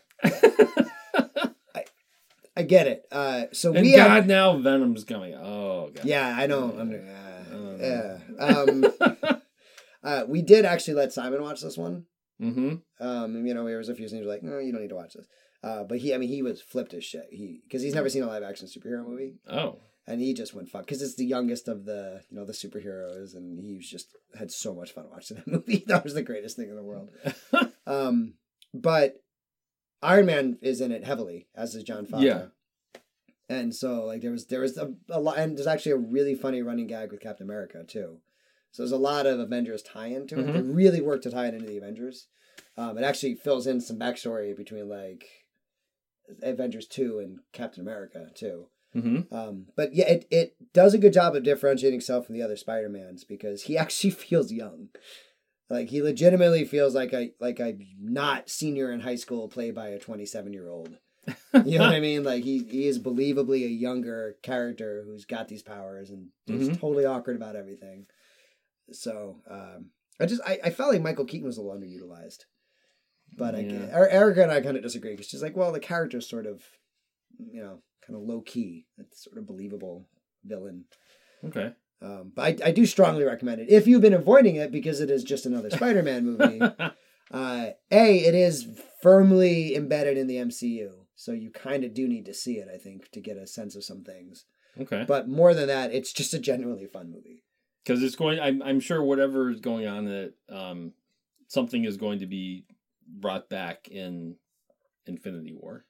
Speaker 1: I, I get it. Uh, so
Speaker 2: and
Speaker 1: we
Speaker 2: God
Speaker 1: have,
Speaker 2: now Venom's coming. Oh god.
Speaker 1: Yeah, I know. I'm, uh, yeah. Um, uh, we did actually let Simon watch this one.
Speaker 2: Mm-hmm.
Speaker 1: Um, you know, there was a few things like, no, you don't need to watch this. Uh, but he, I mean, he was flipped as shit. He because he's never seen a live action superhero movie.
Speaker 2: Oh.
Speaker 1: And he just went fuck because it's the youngest of the you know the superheroes, and he was just had so much fun watching that movie. That was the greatest thing in the world. um, but Iron Man is in it heavily, as is John Favreau.
Speaker 2: Yeah.
Speaker 1: And so like there was there was a, a lot, and there's actually a really funny running gag with Captain America too. So there's a lot of Avengers tie-in to it. Mm-hmm. They really worked to tie it into the Avengers. Um, it actually fills in some backstory between like Avengers two and Captain America too.
Speaker 2: Mm-hmm.
Speaker 1: Um, but yeah, it, it does a good job of differentiating himself from the other Spider-Mans because he actually feels young. Like he legitimately feels like a like a not senior in high school played by a twenty-seven year old. You know what I mean? Like he, he is believably a younger character who's got these powers and is mm-hmm. totally awkward about everything. So um, I just I, I felt like Michael Keaton was a little underutilized. But yeah. I Erica and I kind of disagree because she's like, well, the character's sort of, you know, kind of low key. It's sort of believable villain.
Speaker 2: Okay.
Speaker 1: Um, but I, I do strongly recommend it if you've been avoiding it because it is just another Spider-Man movie. uh, A, it is firmly embedded in the M C U, so you kind of do need to see it, I think, to get a sense of some things.
Speaker 2: Okay.
Speaker 1: But more than that, it's just a genuinely fun movie.
Speaker 2: Because it's going, I'm I'm sure whatever is going on, that um, something is going to be brought back in Infinity War.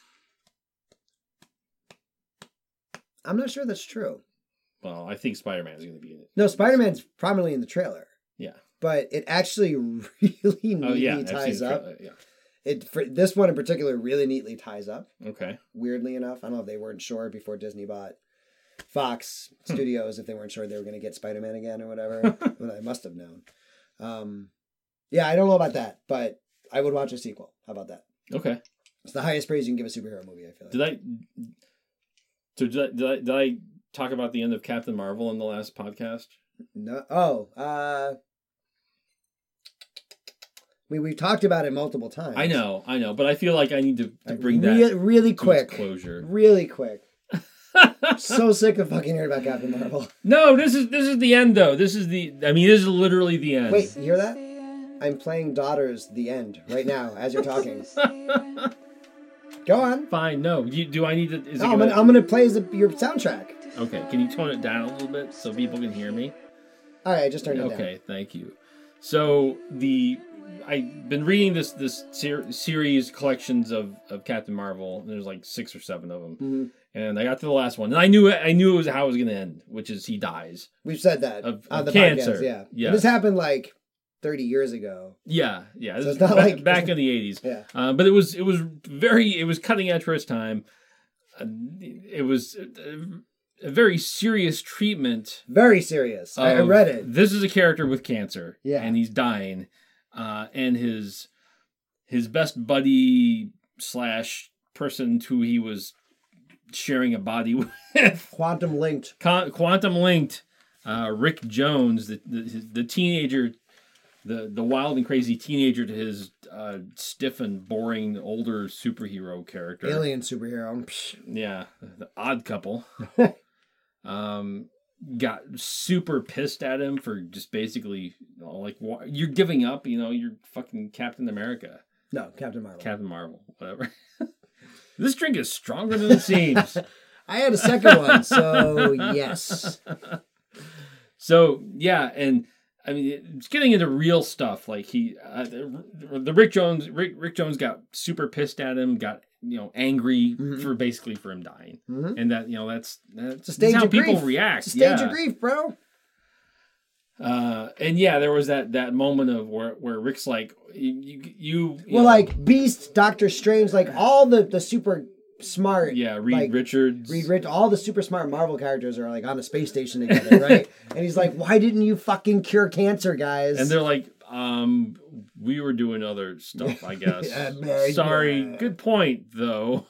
Speaker 1: I'm not sure that's true.
Speaker 2: Well, I think Spider-Man is going to be in it.
Speaker 1: No, Spider-Man's prominently in the trailer.
Speaker 2: Yeah.
Speaker 1: But it actually really neatly
Speaker 2: oh, yeah.
Speaker 1: ties up.
Speaker 2: Trailer, yeah.
Speaker 1: It for this one in particular really neatly ties up.
Speaker 2: Okay.
Speaker 1: Weirdly enough. I don't know if they weren't sure before Disney bought Fox Studios if they weren't sure they were going to get Spider-Man again or whatever. Well, I must have known. Um, yeah, I don't know about that, but I would watch a sequel. How about that?
Speaker 2: Okay.
Speaker 1: It's the highest praise you can give a superhero movie, I feel like.
Speaker 2: Did I... So did I, did I, did I talk about the end of Captain Marvel in the last podcast?
Speaker 1: No. Oh, uh... We we've talked about it multiple times.
Speaker 2: I know, I know, but I feel like I need to, to bring
Speaker 1: Re-
Speaker 2: that
Speaker 1: really quick
Speaker 2: closure.
Speaker 1: Really quick. So sick of fucking hearing about Captain Marvel.
Speaker 2: No, this is this is the end though. This is the I mean this is literally the end.
Speaker 1: Wait, you hear that? I'm playing Daughters The End right now as you're talking. Go on.
Speaker 2: Fine. No. You, do I need to? Is
Speaker 1: no,
Speaker 2: it
Speaker 1: I'm
Speaker 2: gonna...
Speaker 1: gonna I'm gonna play the, your soundtrack.
Speaker 2: Okay. Can you tone it down a little bit so people can hear me?
Speaker 1: All right, I just turned it
Speaker 2: okay,
Speaker 1: down.
Speaker 2: Okay. Thank you. So the I've been reading this this ser- series collections of, of Captain Marvel. And there's like six or seven of them,
Speaker 1: mm-hmm.
Speaker 2: and I got to the last one, and I knew I knew it was how it was going to end, which is he dies.
Speaker 1: We've said that
Speaker 2: of,
Speaker 1: on
Speaker 2: of
Speaker 1: the
Speaker 2: cancer.
Speaker 1: podcast. Yeah,
Speaker 2: yeah.
Speaker 1: This happened like thirty years ago.
Speaker 2: Yeah, yeah.
Speaker 1: So
Speaker 2: This
Speaker 1: it's
Speaker 2: is
Speaker 1: not
Speaker 2: back,
Speaker 1: like-
Speaker 2: back in the eighties.
Speaker 1: Yeah.
Speaker 2: Uh, but it was it was very it was cutting edge for its time. Uh, it was a, a very serious treatment.
Speaker 1: Very serious. I, I
Speaker 2: of,
Speaker 1: read it.
Speaker 2: This is a character with cancer.
Speaker 1: Yeah.
Speaker 2: And he's dying. Uh, and his his best buddy slash person who he was sharing a body with,
Speaker 1: Quantum linked.
Speaker 2: Con- quantum linked, uh, Rick Jones, the, the the teenager, the the wild and crazy teenager to his uh, stiff and boring older superhero character.
Speaker 1: Alien superhero. Psh.
Speaker 2: Yeah, the odd couple. um, got super pissed at him for just basically, you know, like, why, you're giving up, you know, you're fucking Captain America.
Speaker 1: No, Captain Marvel.
Speaker 2: Captain Marvel, whatever. This drink is stronger than it seems.
Speaker 1: I had a second one, so yes.
Speaker 2: So, yeah, and I mean, it's getting into real stuff. Like he, uh, the, the Rick Jones, Rick, Rick Jones got super pissed at him, got, you know, angry
Speaker 1: Mhm.
Speaker 2: for basically for him dying.
Speaker 1: Mm-hmm.
Speaker 2: And that, you know, that's, that's,
Speaker 1: It's a
Speaker 2: that's
Speaker 1: stage
Speaker 2: how
Speaker 1: of
Speaker 2: people
Speaker 1: grief.
Speaker 2: react.
Speaker 1: It's a stage
Speaker 2: yeah.
Speaker 1: of grief, bro.
Speaker 2: Uh, and yeah, there was that, that moment of where, where Rick's like, you, you, you
Speaker 1: Well,
Speaker 2: know,
Speaker 1: like Beast, Doctor Strange, like all the, the super smart.
Speaker 2: yeah, Reed
Speaker 1: like,
Speaker 2: Richards.
Speaker 1: Reed Rich, all the super smart Marvel characters are like on a space station together, right? And he's like, "Why didn't you fucking cure cancer, guys?"
Speaker 2: And they're like, um, we were doing other stuff, I guess.
Speaker 1: Yeah, man,
Speaker 2: Sorry.
Speaker 1: yeah.
Speaker 2: Good point, though.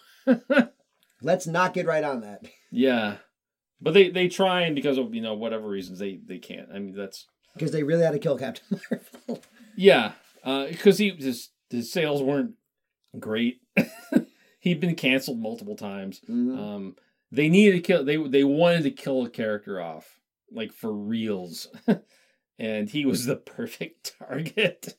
Speaker 1: Let's not get right on that
Speaker 2: Yeah. But they, they try, and because of, you know, whatever reasons, they, they can't. I mean, that's...
Speaker 1: because they really had to kill Captain Marvel.
Speaker 2: Yeah. Because he his, his sales weren't great. He'd been canceled multiple times.
Speaker 1: Mhm.
Speaker 2: Um, they needed to kill... They, they wanted to kill a character off. Like, for reals. And he was the perfect target.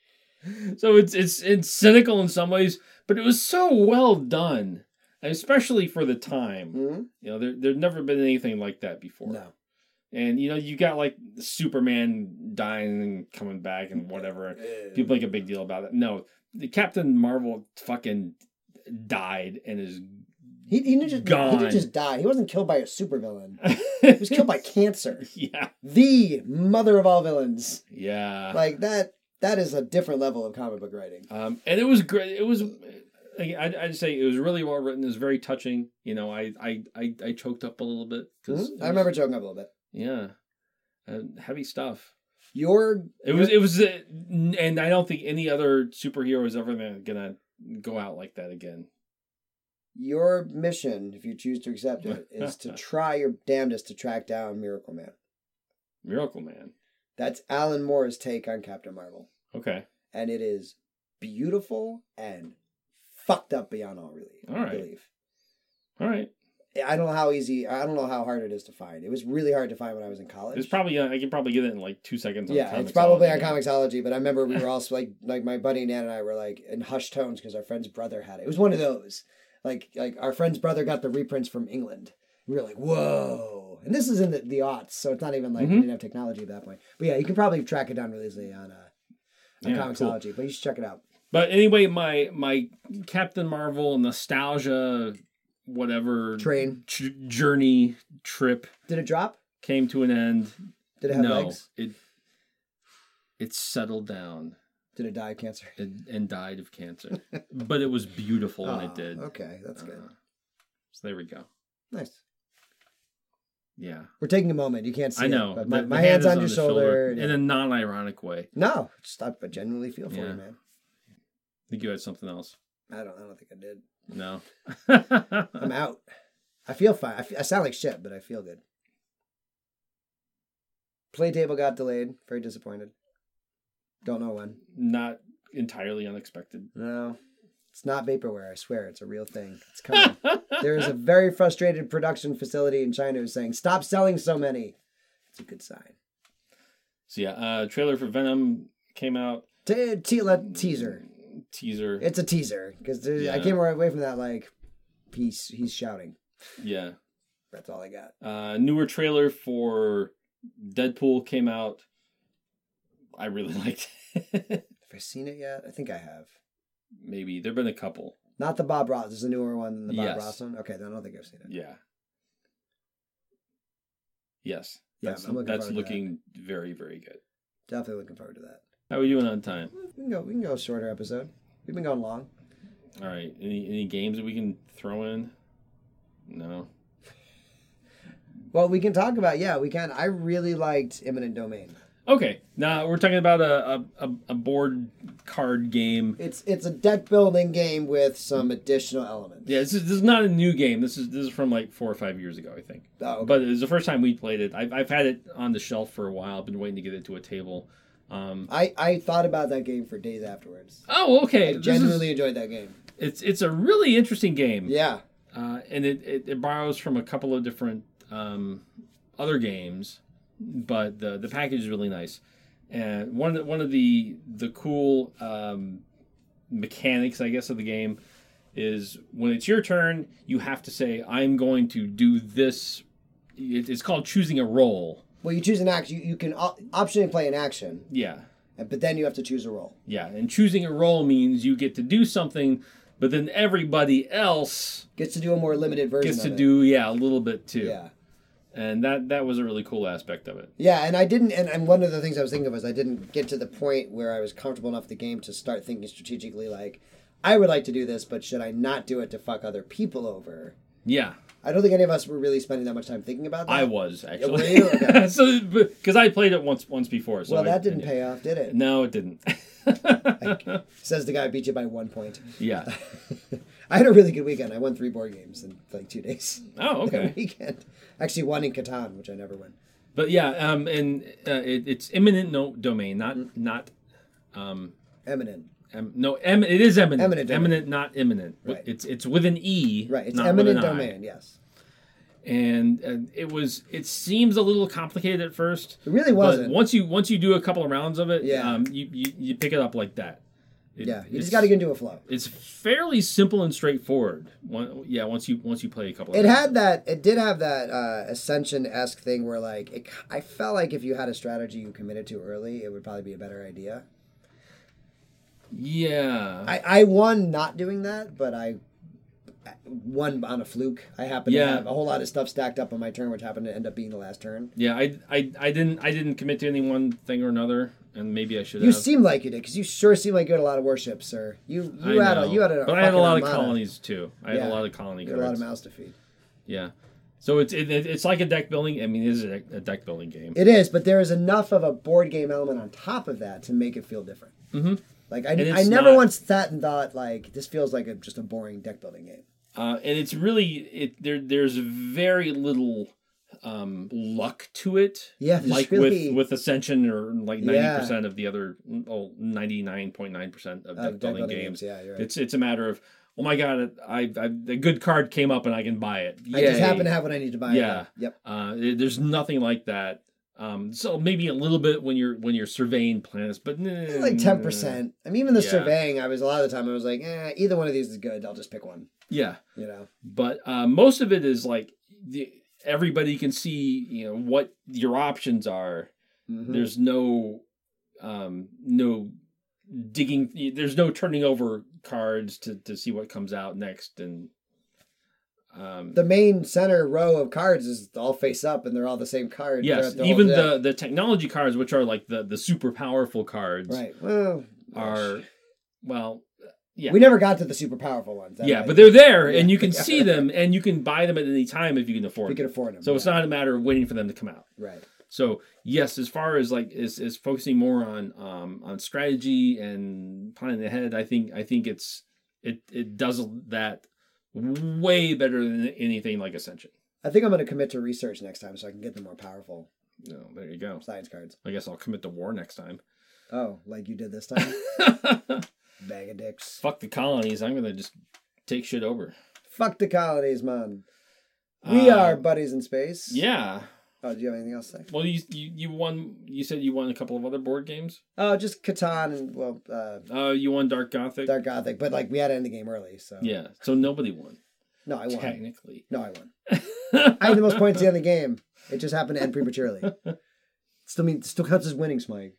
Speaker 2: So it's it's it's cynical in some ways, but it was so well done, especially for the time.
Speaker 1: Mhm.
Speaker 2: You know, there there'd never been anything like that before.
Speaker 1: No.
Speaker 2: And you know, you got like Superman dying and coming back and whatever. People make a big deal about it. No, the Captain Marvel fucking died and is
Speaker 1: He, he, didn't just, he
Speaker 2: Gone.
Speaker 1: didn't just die. He wasn't killed by a supervillain. He was killed by cancer.
Speaker 2: Yeah,
Speaker 1: The mother of all villains.
Speaker 2: yeah.
Speaker 1: Like that. That is a different level of comic book writing.
Speaker 2: Um, and it was great. It was, I, I'd, I'd say, it was really well written. It was very touching. You know, I, I, I, I choked up a little bit because
Speaker 1: Mhm. I remember choking up a little bit.
Speaker 2: Yeah, uh, heavy stuff.
Speaker 1: Your
Speaker 2: It was, it was, uh, and I don't think any other superhero is ever gonna, gonna go out like that again.
Speaker 1: your mission, if you choose to accept it, is to try your damnedest to track down Miracle Man.
Speaker 2: Miracle Man.
Speaker 1: That's Alan Moore's take on Captain Marvel.
Speaker 2: Okay.
Speaker 1: And it is beautiful and fucked up beyond all really
Speaker 2: All right.
Speaker 1: belief.
Speaker 2: All right.
Speaker 1: I don't know how easy, I don't know how hard it is to find. It was really hard to find when I was in college.
Speaker 2: It's probably, uh, I can probably get it in like two seconds. On
Speaker 1: yeah, it's probably on
Speaker 2: Comixology.
Speaker 1: Comixology, but I remember we were also like, like my buddy Nan and I were like in hushed tones because our friend's brother had it. It was one of those. Like, like our friend's brother got the reprints from England. We were like, whoa. And this is in the, the aughts, so it's not even like
Speaker 2: Mhm.
Speaker 1: we didn't have technology at that point. But yeah, you can probably track it down really easily on, uh, on
Speaker 2: Yeah,
Speaker 1: Comixology, but you should check it out.
Speaker 2: But anyway, my my Captain Marvel nostalgia, whatever
Speaker 1: Train.
Speaker 2: j- journey trip
Speaker 1: Did it drop?
Speaker 2: came to an end.
Speaker 1: Did it have
Speaker 2: no,
Speaker 1: legs?
Speaker 2: it it settled down
Speaker 1: Did it die of cancer?
Speaker 2: and, and died of cancer. But it was beautiful when
Speaker 1: Oh,
Speaker 2: it did.
Speaker 1: Okay, that's good.
Speaker 2: Uh, so there we go.
Speaker 1: Nice.
Speaker 2: Yeah,
Speaker 1: We're taking a moment. You can't see
Speaker 2: I know.
Speaker 1: it, but my,
Speaker 2: The-
Speaker 1: my
Speaker 2: the
Speaker 1: hand's
Speaker 2: hand
Speaker 1: on
Speaker 2: is
Speaker 1: your
Speaker 2: the
Speaker 1: shoulder.
Speaker 2: in a non-ironic way.
Speaker 1: No, just I genuinely feel for
Speaker 2: Yeah.
Speaker 1: you, man.
Speaker 2: I think you had something else.
Speaker 1: I don't. I don't think I did.
Speaker 2: No.
Speaker 1: I'm out. I feel fine. I, feel, I sound like shit, but I feel good. Play table got delayed. Very disappointed. Don't know when.
Speaker 2: Not entirely unexpected.
Speaker 1: No, it's not vaporware. I swear, it's a real thing. It's coming. There is a very frustrated production facility in China who's saying, "Stop selling so many." It's a good sign.
Speaker 2: So yeah, uh, trailer for Venom came out.
Speaker 1: Te- te- let- teaser.
Speaker 2: Teaser.
Speaker 1: It's a teaser because
Speaker 2: Yeah.
Speaker 1: I came right away from that like he's he's shouting.
Speaker 2: Yeah.
Speaker 1: That's all I got.
Speaker 2: Uh, newer trailer for Deadpool came out. I really liked it.
Speaker 1: Have I seen it yet? I think I have.
Speaker 2: Maybe. There have been a couple.
Speaker 1: Not the Bob Ross. There's a newer one than the Bob
Speaker 2: Yes.
Speaker 1: Ross one. Okay, then I don't think I've seen it.
Speaker 2: Yeah. Yes.
Speaker 1: Yeah,
Speaker 2: That's,
Speaker 1: I'm looking
Speaker 2: that's
Speaker 1: forward to
Speaker 2: looking very, very good.
Speaker 1: Definitely looking forward to that.
Speaker 2: How are we doing on time?
Speaker 1: We can go. We can go a shorter episode. We've been going long.
Speaker 2: All right. Any any games that we can throw in? No.
Speaker 1: Well, we can talk about. Yeah, we can. I really liked Imminent Domain.
Speaker 2: Okay. Now we're talking about a a, a board card game.
Speaker 1: It's it's a deck building game with some additional elements.
Speaker 2: Yeah, this is, this is not a new game. This is this is from like four or five years ago, I think.
Speaker 1: Oh, okay.
Speaker 2: But it was the first time we played it. I've I've had it on the shelf for a while. I've been waiting to get it to a table. Um,
Speaker 1: I, I thought about that game for days afterwards.
Speaker 2: oh, okay.
Speaker 1: I
Speaker 2: This
Speaker 1: genuinely
Speaker 2: is-
Speaker 1: enjoyed that game.
Speaker 2: it's it's a really interesting game.
Speaker 1: Yeah.
Speaker 2: Uh, and it, it, it borrows from a couple of different um, other games, but the the package is really nice. And one of the, one of the the cool um, mechanics, I guess, of the game is when it's your turn, you have to say, "I'm going to do this." It, it's called choosing a role.
Speaker 1: Well, you choose an action. You, you can op- optionally play an action,
Speaker 2: Yeah,
Speaker 1: but then you have to choose a role.
Speaker 2: yeah. And choosing a role means you get to do something, but then everybody else
Speaker 1: Gets to do a more limited version
Speaker 2: gets
Speaker 1: of
Speaker 2: to
Speaker 1: it.
Speaker 2: do yeah a little bit too.
Speaker 1: Yeah.
Speaker 2: And that that was a really cool aspect of it.
Speaker 1: Yeah, and I didn't, and, and one of the things I was thinking of was I didn't get to the point where I was comfortable enough with the game to start thinking strategically like, I would like to do this, but should I not do it to fuck other people over?
Speaker 2: Yeah,
Speaker 1: I don't think any of us were really spending that much time thinking about that.
Speaker 2: I was actually.
Speaker 1: were you? Okay.
Speaker 2: so because I played it once once before. So
Speaker 1: well,
Speaker 2: I-
Speaker 1: that didn't
Speaker 2: I-
Speaker 1: pay off, did it?
Speaker 2: No, it didn't.
Speaker 1: Says the guy who beat you by one point.
Speaker 2: Yeah.
Speaker 1: I had a really good weekend. I won three board games in like two days.
Speaker 2: Oh,
Speaker 1: That
Speaker 2: okay.
Speaker 1: weekend. Actually, one in Catan, which I never win.
Speaker 2: But yeah, um, and uh, it, it's imminent no domain, not
Speaker 1: Mm-hmm.
Speaker 2: not um,
Speaker 1: Eminent.
Speaker 2: em, no, em, it is eminent.
Speaker 1: Eminent domain.
Speaker 2: Eminent, not imminent.
Speaker 1: Right.
Speaker 2: It's it's with an e.
Speaker 1: Right. It's
Speaker 2: not with
Speaker 1: eminent
Speaker 2: an I.
Speaker 1: domain, yes.
Speaker 2: And uh, it was. It seems a little complicated at first.
Speaker 1: It really wasn't.
Speaker 2: But once you once you do a couple of rounds of it,
Speaker 1: Yeah.
Speaker 2: um, you, you you pick it up like that. It-
Speaker 1: Yeah, you
Speaker 2: it's-
Speaker 1: just got to get into a flow.
Speaker 2: It's fairly simple and straightforward. One, yeah, once you once you play a couple. Of
Speaker 1: It
Speaker 2: rounds.
Speaker 1: had that. It did have that uh, Ascension-esque thing where, like, it, I felt like if you had a strategy you committed to early, it would probably be a better idea.
Speaker 2: Yeah.
Speaker 1: I, I won not doing that, but I won on a fluke. I happened
Speaker 2: Yeah.
Speaker 1: to have a whole lot of stuff stacked up on my turn, which happened to end up being the last turn.
Speaker 2: yeah. I, I I didn't I didn't commit to any one thing or another, and maybe I should
Speaker 1: You
Speaker 2: have.
Speaker 1: seem like you did, because you sure seem like you had a lot of warships, sir. You
Speaker 2: I
Speaker 1: you had
Speaker 2: know.
Speaker 1: a you had a
Speaker 2: but I had a
Speaker 1: fucking
Speaker 2: lot of
Speaker 1: armada.
Speaker 2: colonies too. I had
Speaker 1: Yeah.
Speaker 2: a lot of colony
Speaker 1: You had a lot
Speaker 2: cards.
Speaker 1: of mouths to feed.
Speaker 2: Yeah. So it's it, it's like a deck building. I mean, it is a, a deck building game.
Speaker 1: It is, but there is enough of a board game element on top of that to make it feel different.
Speaker 2: Mm-hmm.
Speaker 1: Like I,
Speaker 2: And
Speaker 1: I
Speaker 2: it's
Speaker 1: never
Speaker 2: not-
Speaker 1: once sat and thought like this feels like a, just a boring deck building game.
Speaker 2: Uh, and it's really it there. There's very little um, luck to it.
Speaker 1: Yeah, there's
Speaker 2: like
Speaker 1: really-
Speaker 2: with with Ascension or like ninety
Speaker 1: Yeah.
Speaker 2: percent of the other, oh, ninety-nine point nine percent of
Speaker 1: Uh,
Speaker 2: deck building games.
Speaker 1: Yeah, you're right.
Speaker 2: It's it's a matter of, oh my god, I, I a good card came up and I can buy it.
Speaker 1: I just
Speaker 2: Yay.
Speaker 1: happen to have what I need to buy.
Speaker 2: Yeah.
Speaker 1: Yep.
Speaker 2: Uh, there- there's nothing like that. Um, so maybe a little bit when you're when you're surveying planets, but nah,
Speaker 1: Like ten percent. I mean, even the
Speaker 2: Yeah.
Speaker 1: surveying, I was a lot of the time I was like, eh, either one of these is good. I'll just pick one.
Speaker 2: Yeah,
Speaker 1: You know.
Speaker 2: but uh, most of it is like the, everybody can see, you know, what your options are.
Speaker 1: Mhm.
Speaker 2: There's no um, no digging. There's no turning over cards to, to see what comes out next, and um,
Speaker 1: The main center row of cards is all face up, and they're all the same card.
Speaker 2: yes,
Speaker 1: throughout the whole
Speaker 2: even
Speaker 1: deck.
Speaker 2: the the technology cards, which are like the the super powerful cards,
Speaker 1: right. Well,
Speaker 2: are well, yeah.
Speaker 1: we never got to the super powerful ones. That
Speaker 2: Yeah,
Speaker 1: might-
Speaker 2: but they're there, and
Speaker 1: Yeah.
Speaker 2: you can see them, and you can buy them at any time if you can afford
Speaker 1: we
Speaker 2: them.
Speaker 1: can afford them.
Speaker 2: So it's
Speaker 1: yeah.
Speaker 2: not a matter of waiting for them to come out.
Speaker 1: right.
Speaker 2: So yes, as far as like is is focusing more on um on strategy and planning ahead, I think I think it's it it does that way better than anything like Ascension.
Speaker 1: I think I'm going to commit to research next time so I can get the more powerful
Speaker 2: No, there you go.
Speaker 1: science cards.
Speaker 2: I guess I'll commit to war next time.
Speaker 1: Oh, like you did this time? Bag of dicks.
Speaker 2: Fuck the colonies. I'm gonna just take shit over.
Speaker 1: Fuck the colonies, man. We
Speaker 2: Uh,
Speaker 1: are buddies in space.
Speaker 2: Yeah.
Speaker 1: Oh, do you have anything else to say?
Speaker 2: Well, you you you won. You said you won a couple of other board games.
Speaker 1: Oh, just Catan and, well, uh,
Speaker 2: Uh, you won Dark Gothic.
Speaker 1: Dark Gothic. But, like, we had to end the game early, so.
Speaker 2: Yeah. So nobody won.
Speaker 1: No, I won.
Speaker 2: Technically.
Speaker 1: No, I won. I had the most points at the end of the game. It just happened to end prematurely. Still mean, still counts as winning, Smike.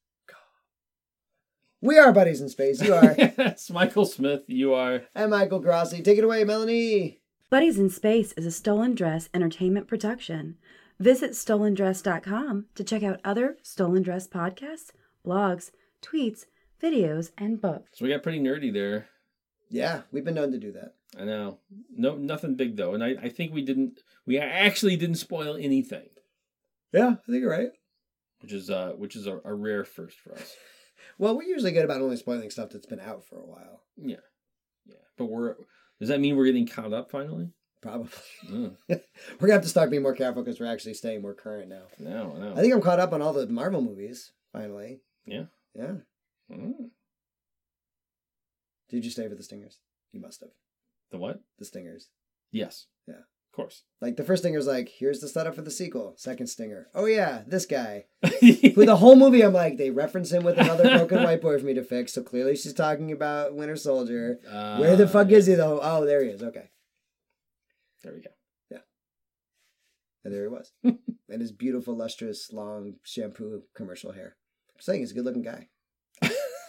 Speaker 1: We are buddies in space. You are.
Speaker 2: Yes, Michael Smith. You are.
Speaker 1: I'm Michael Grossi. Take it away, Melanie.
Speaker 3: Buddies in Space is a Stolen Dress entertainment production. Visit stolen dress dot com to check out other Stolen Dress podcasts, blogs, tweets, videos, and books.
Speaker 2: So we got pretty nerdy there.
Speaker 1: Yeah, we've been known to do that.
Speaker 2: I know. No, nothing big though, and I, I think we didn't. We actually didn't spoil anything,
Speaker 1: Yeah, I think you're right.
Speaker 2: which is uh, which is a, a rare first for us.
Speaker 1: Well, we're usually good about only spoiling stuff that's been out for a while.
Speaker 2: Yeah, yeah. But we're. Does that mean we're getting caught up finally?
Speaker 1: Probably.
Speaker 2: Mm.
Speaker 1: We're gonna have to start being more careful because we're actually staying more current now.
Speaker 2: No, no.
Speaker 1: I think I'm caught up on all the Marvel movies. Finally.
Speaker 2: Yeah.
Speaker 1: Yeah.
Speaker 2: Mm.
Speaker 1: Did you stay for the Stingers? You must have.
Speaker 2: The what?
Speaker 1: The Stingers.
Speaker 2: Yes.
Speaker 1: Yeah.
Speaker 2: Of course.
Speaker 1: Like the first Stinger's like, here's the setup for the sequel. Second Stinger. Oh yeah, this guy. With the whole movie, I'm like, they reference him with another broken white boy for me to fix. So clearly she's talking about Winter Soldier.
Speaker 2: Uh,
Speaker 1: Where the fuck is he though? Oh, there he is. Okay.
Speaker 2: There we go.
Speaker 1: Yeah. And there he was. And his beautiful, lustrous, long shampoo commercial hair. I'm saying he's a good looking guy.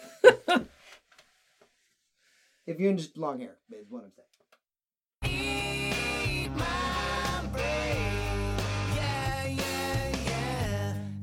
Speaker 1: If you're into long hair, is what I'm saying.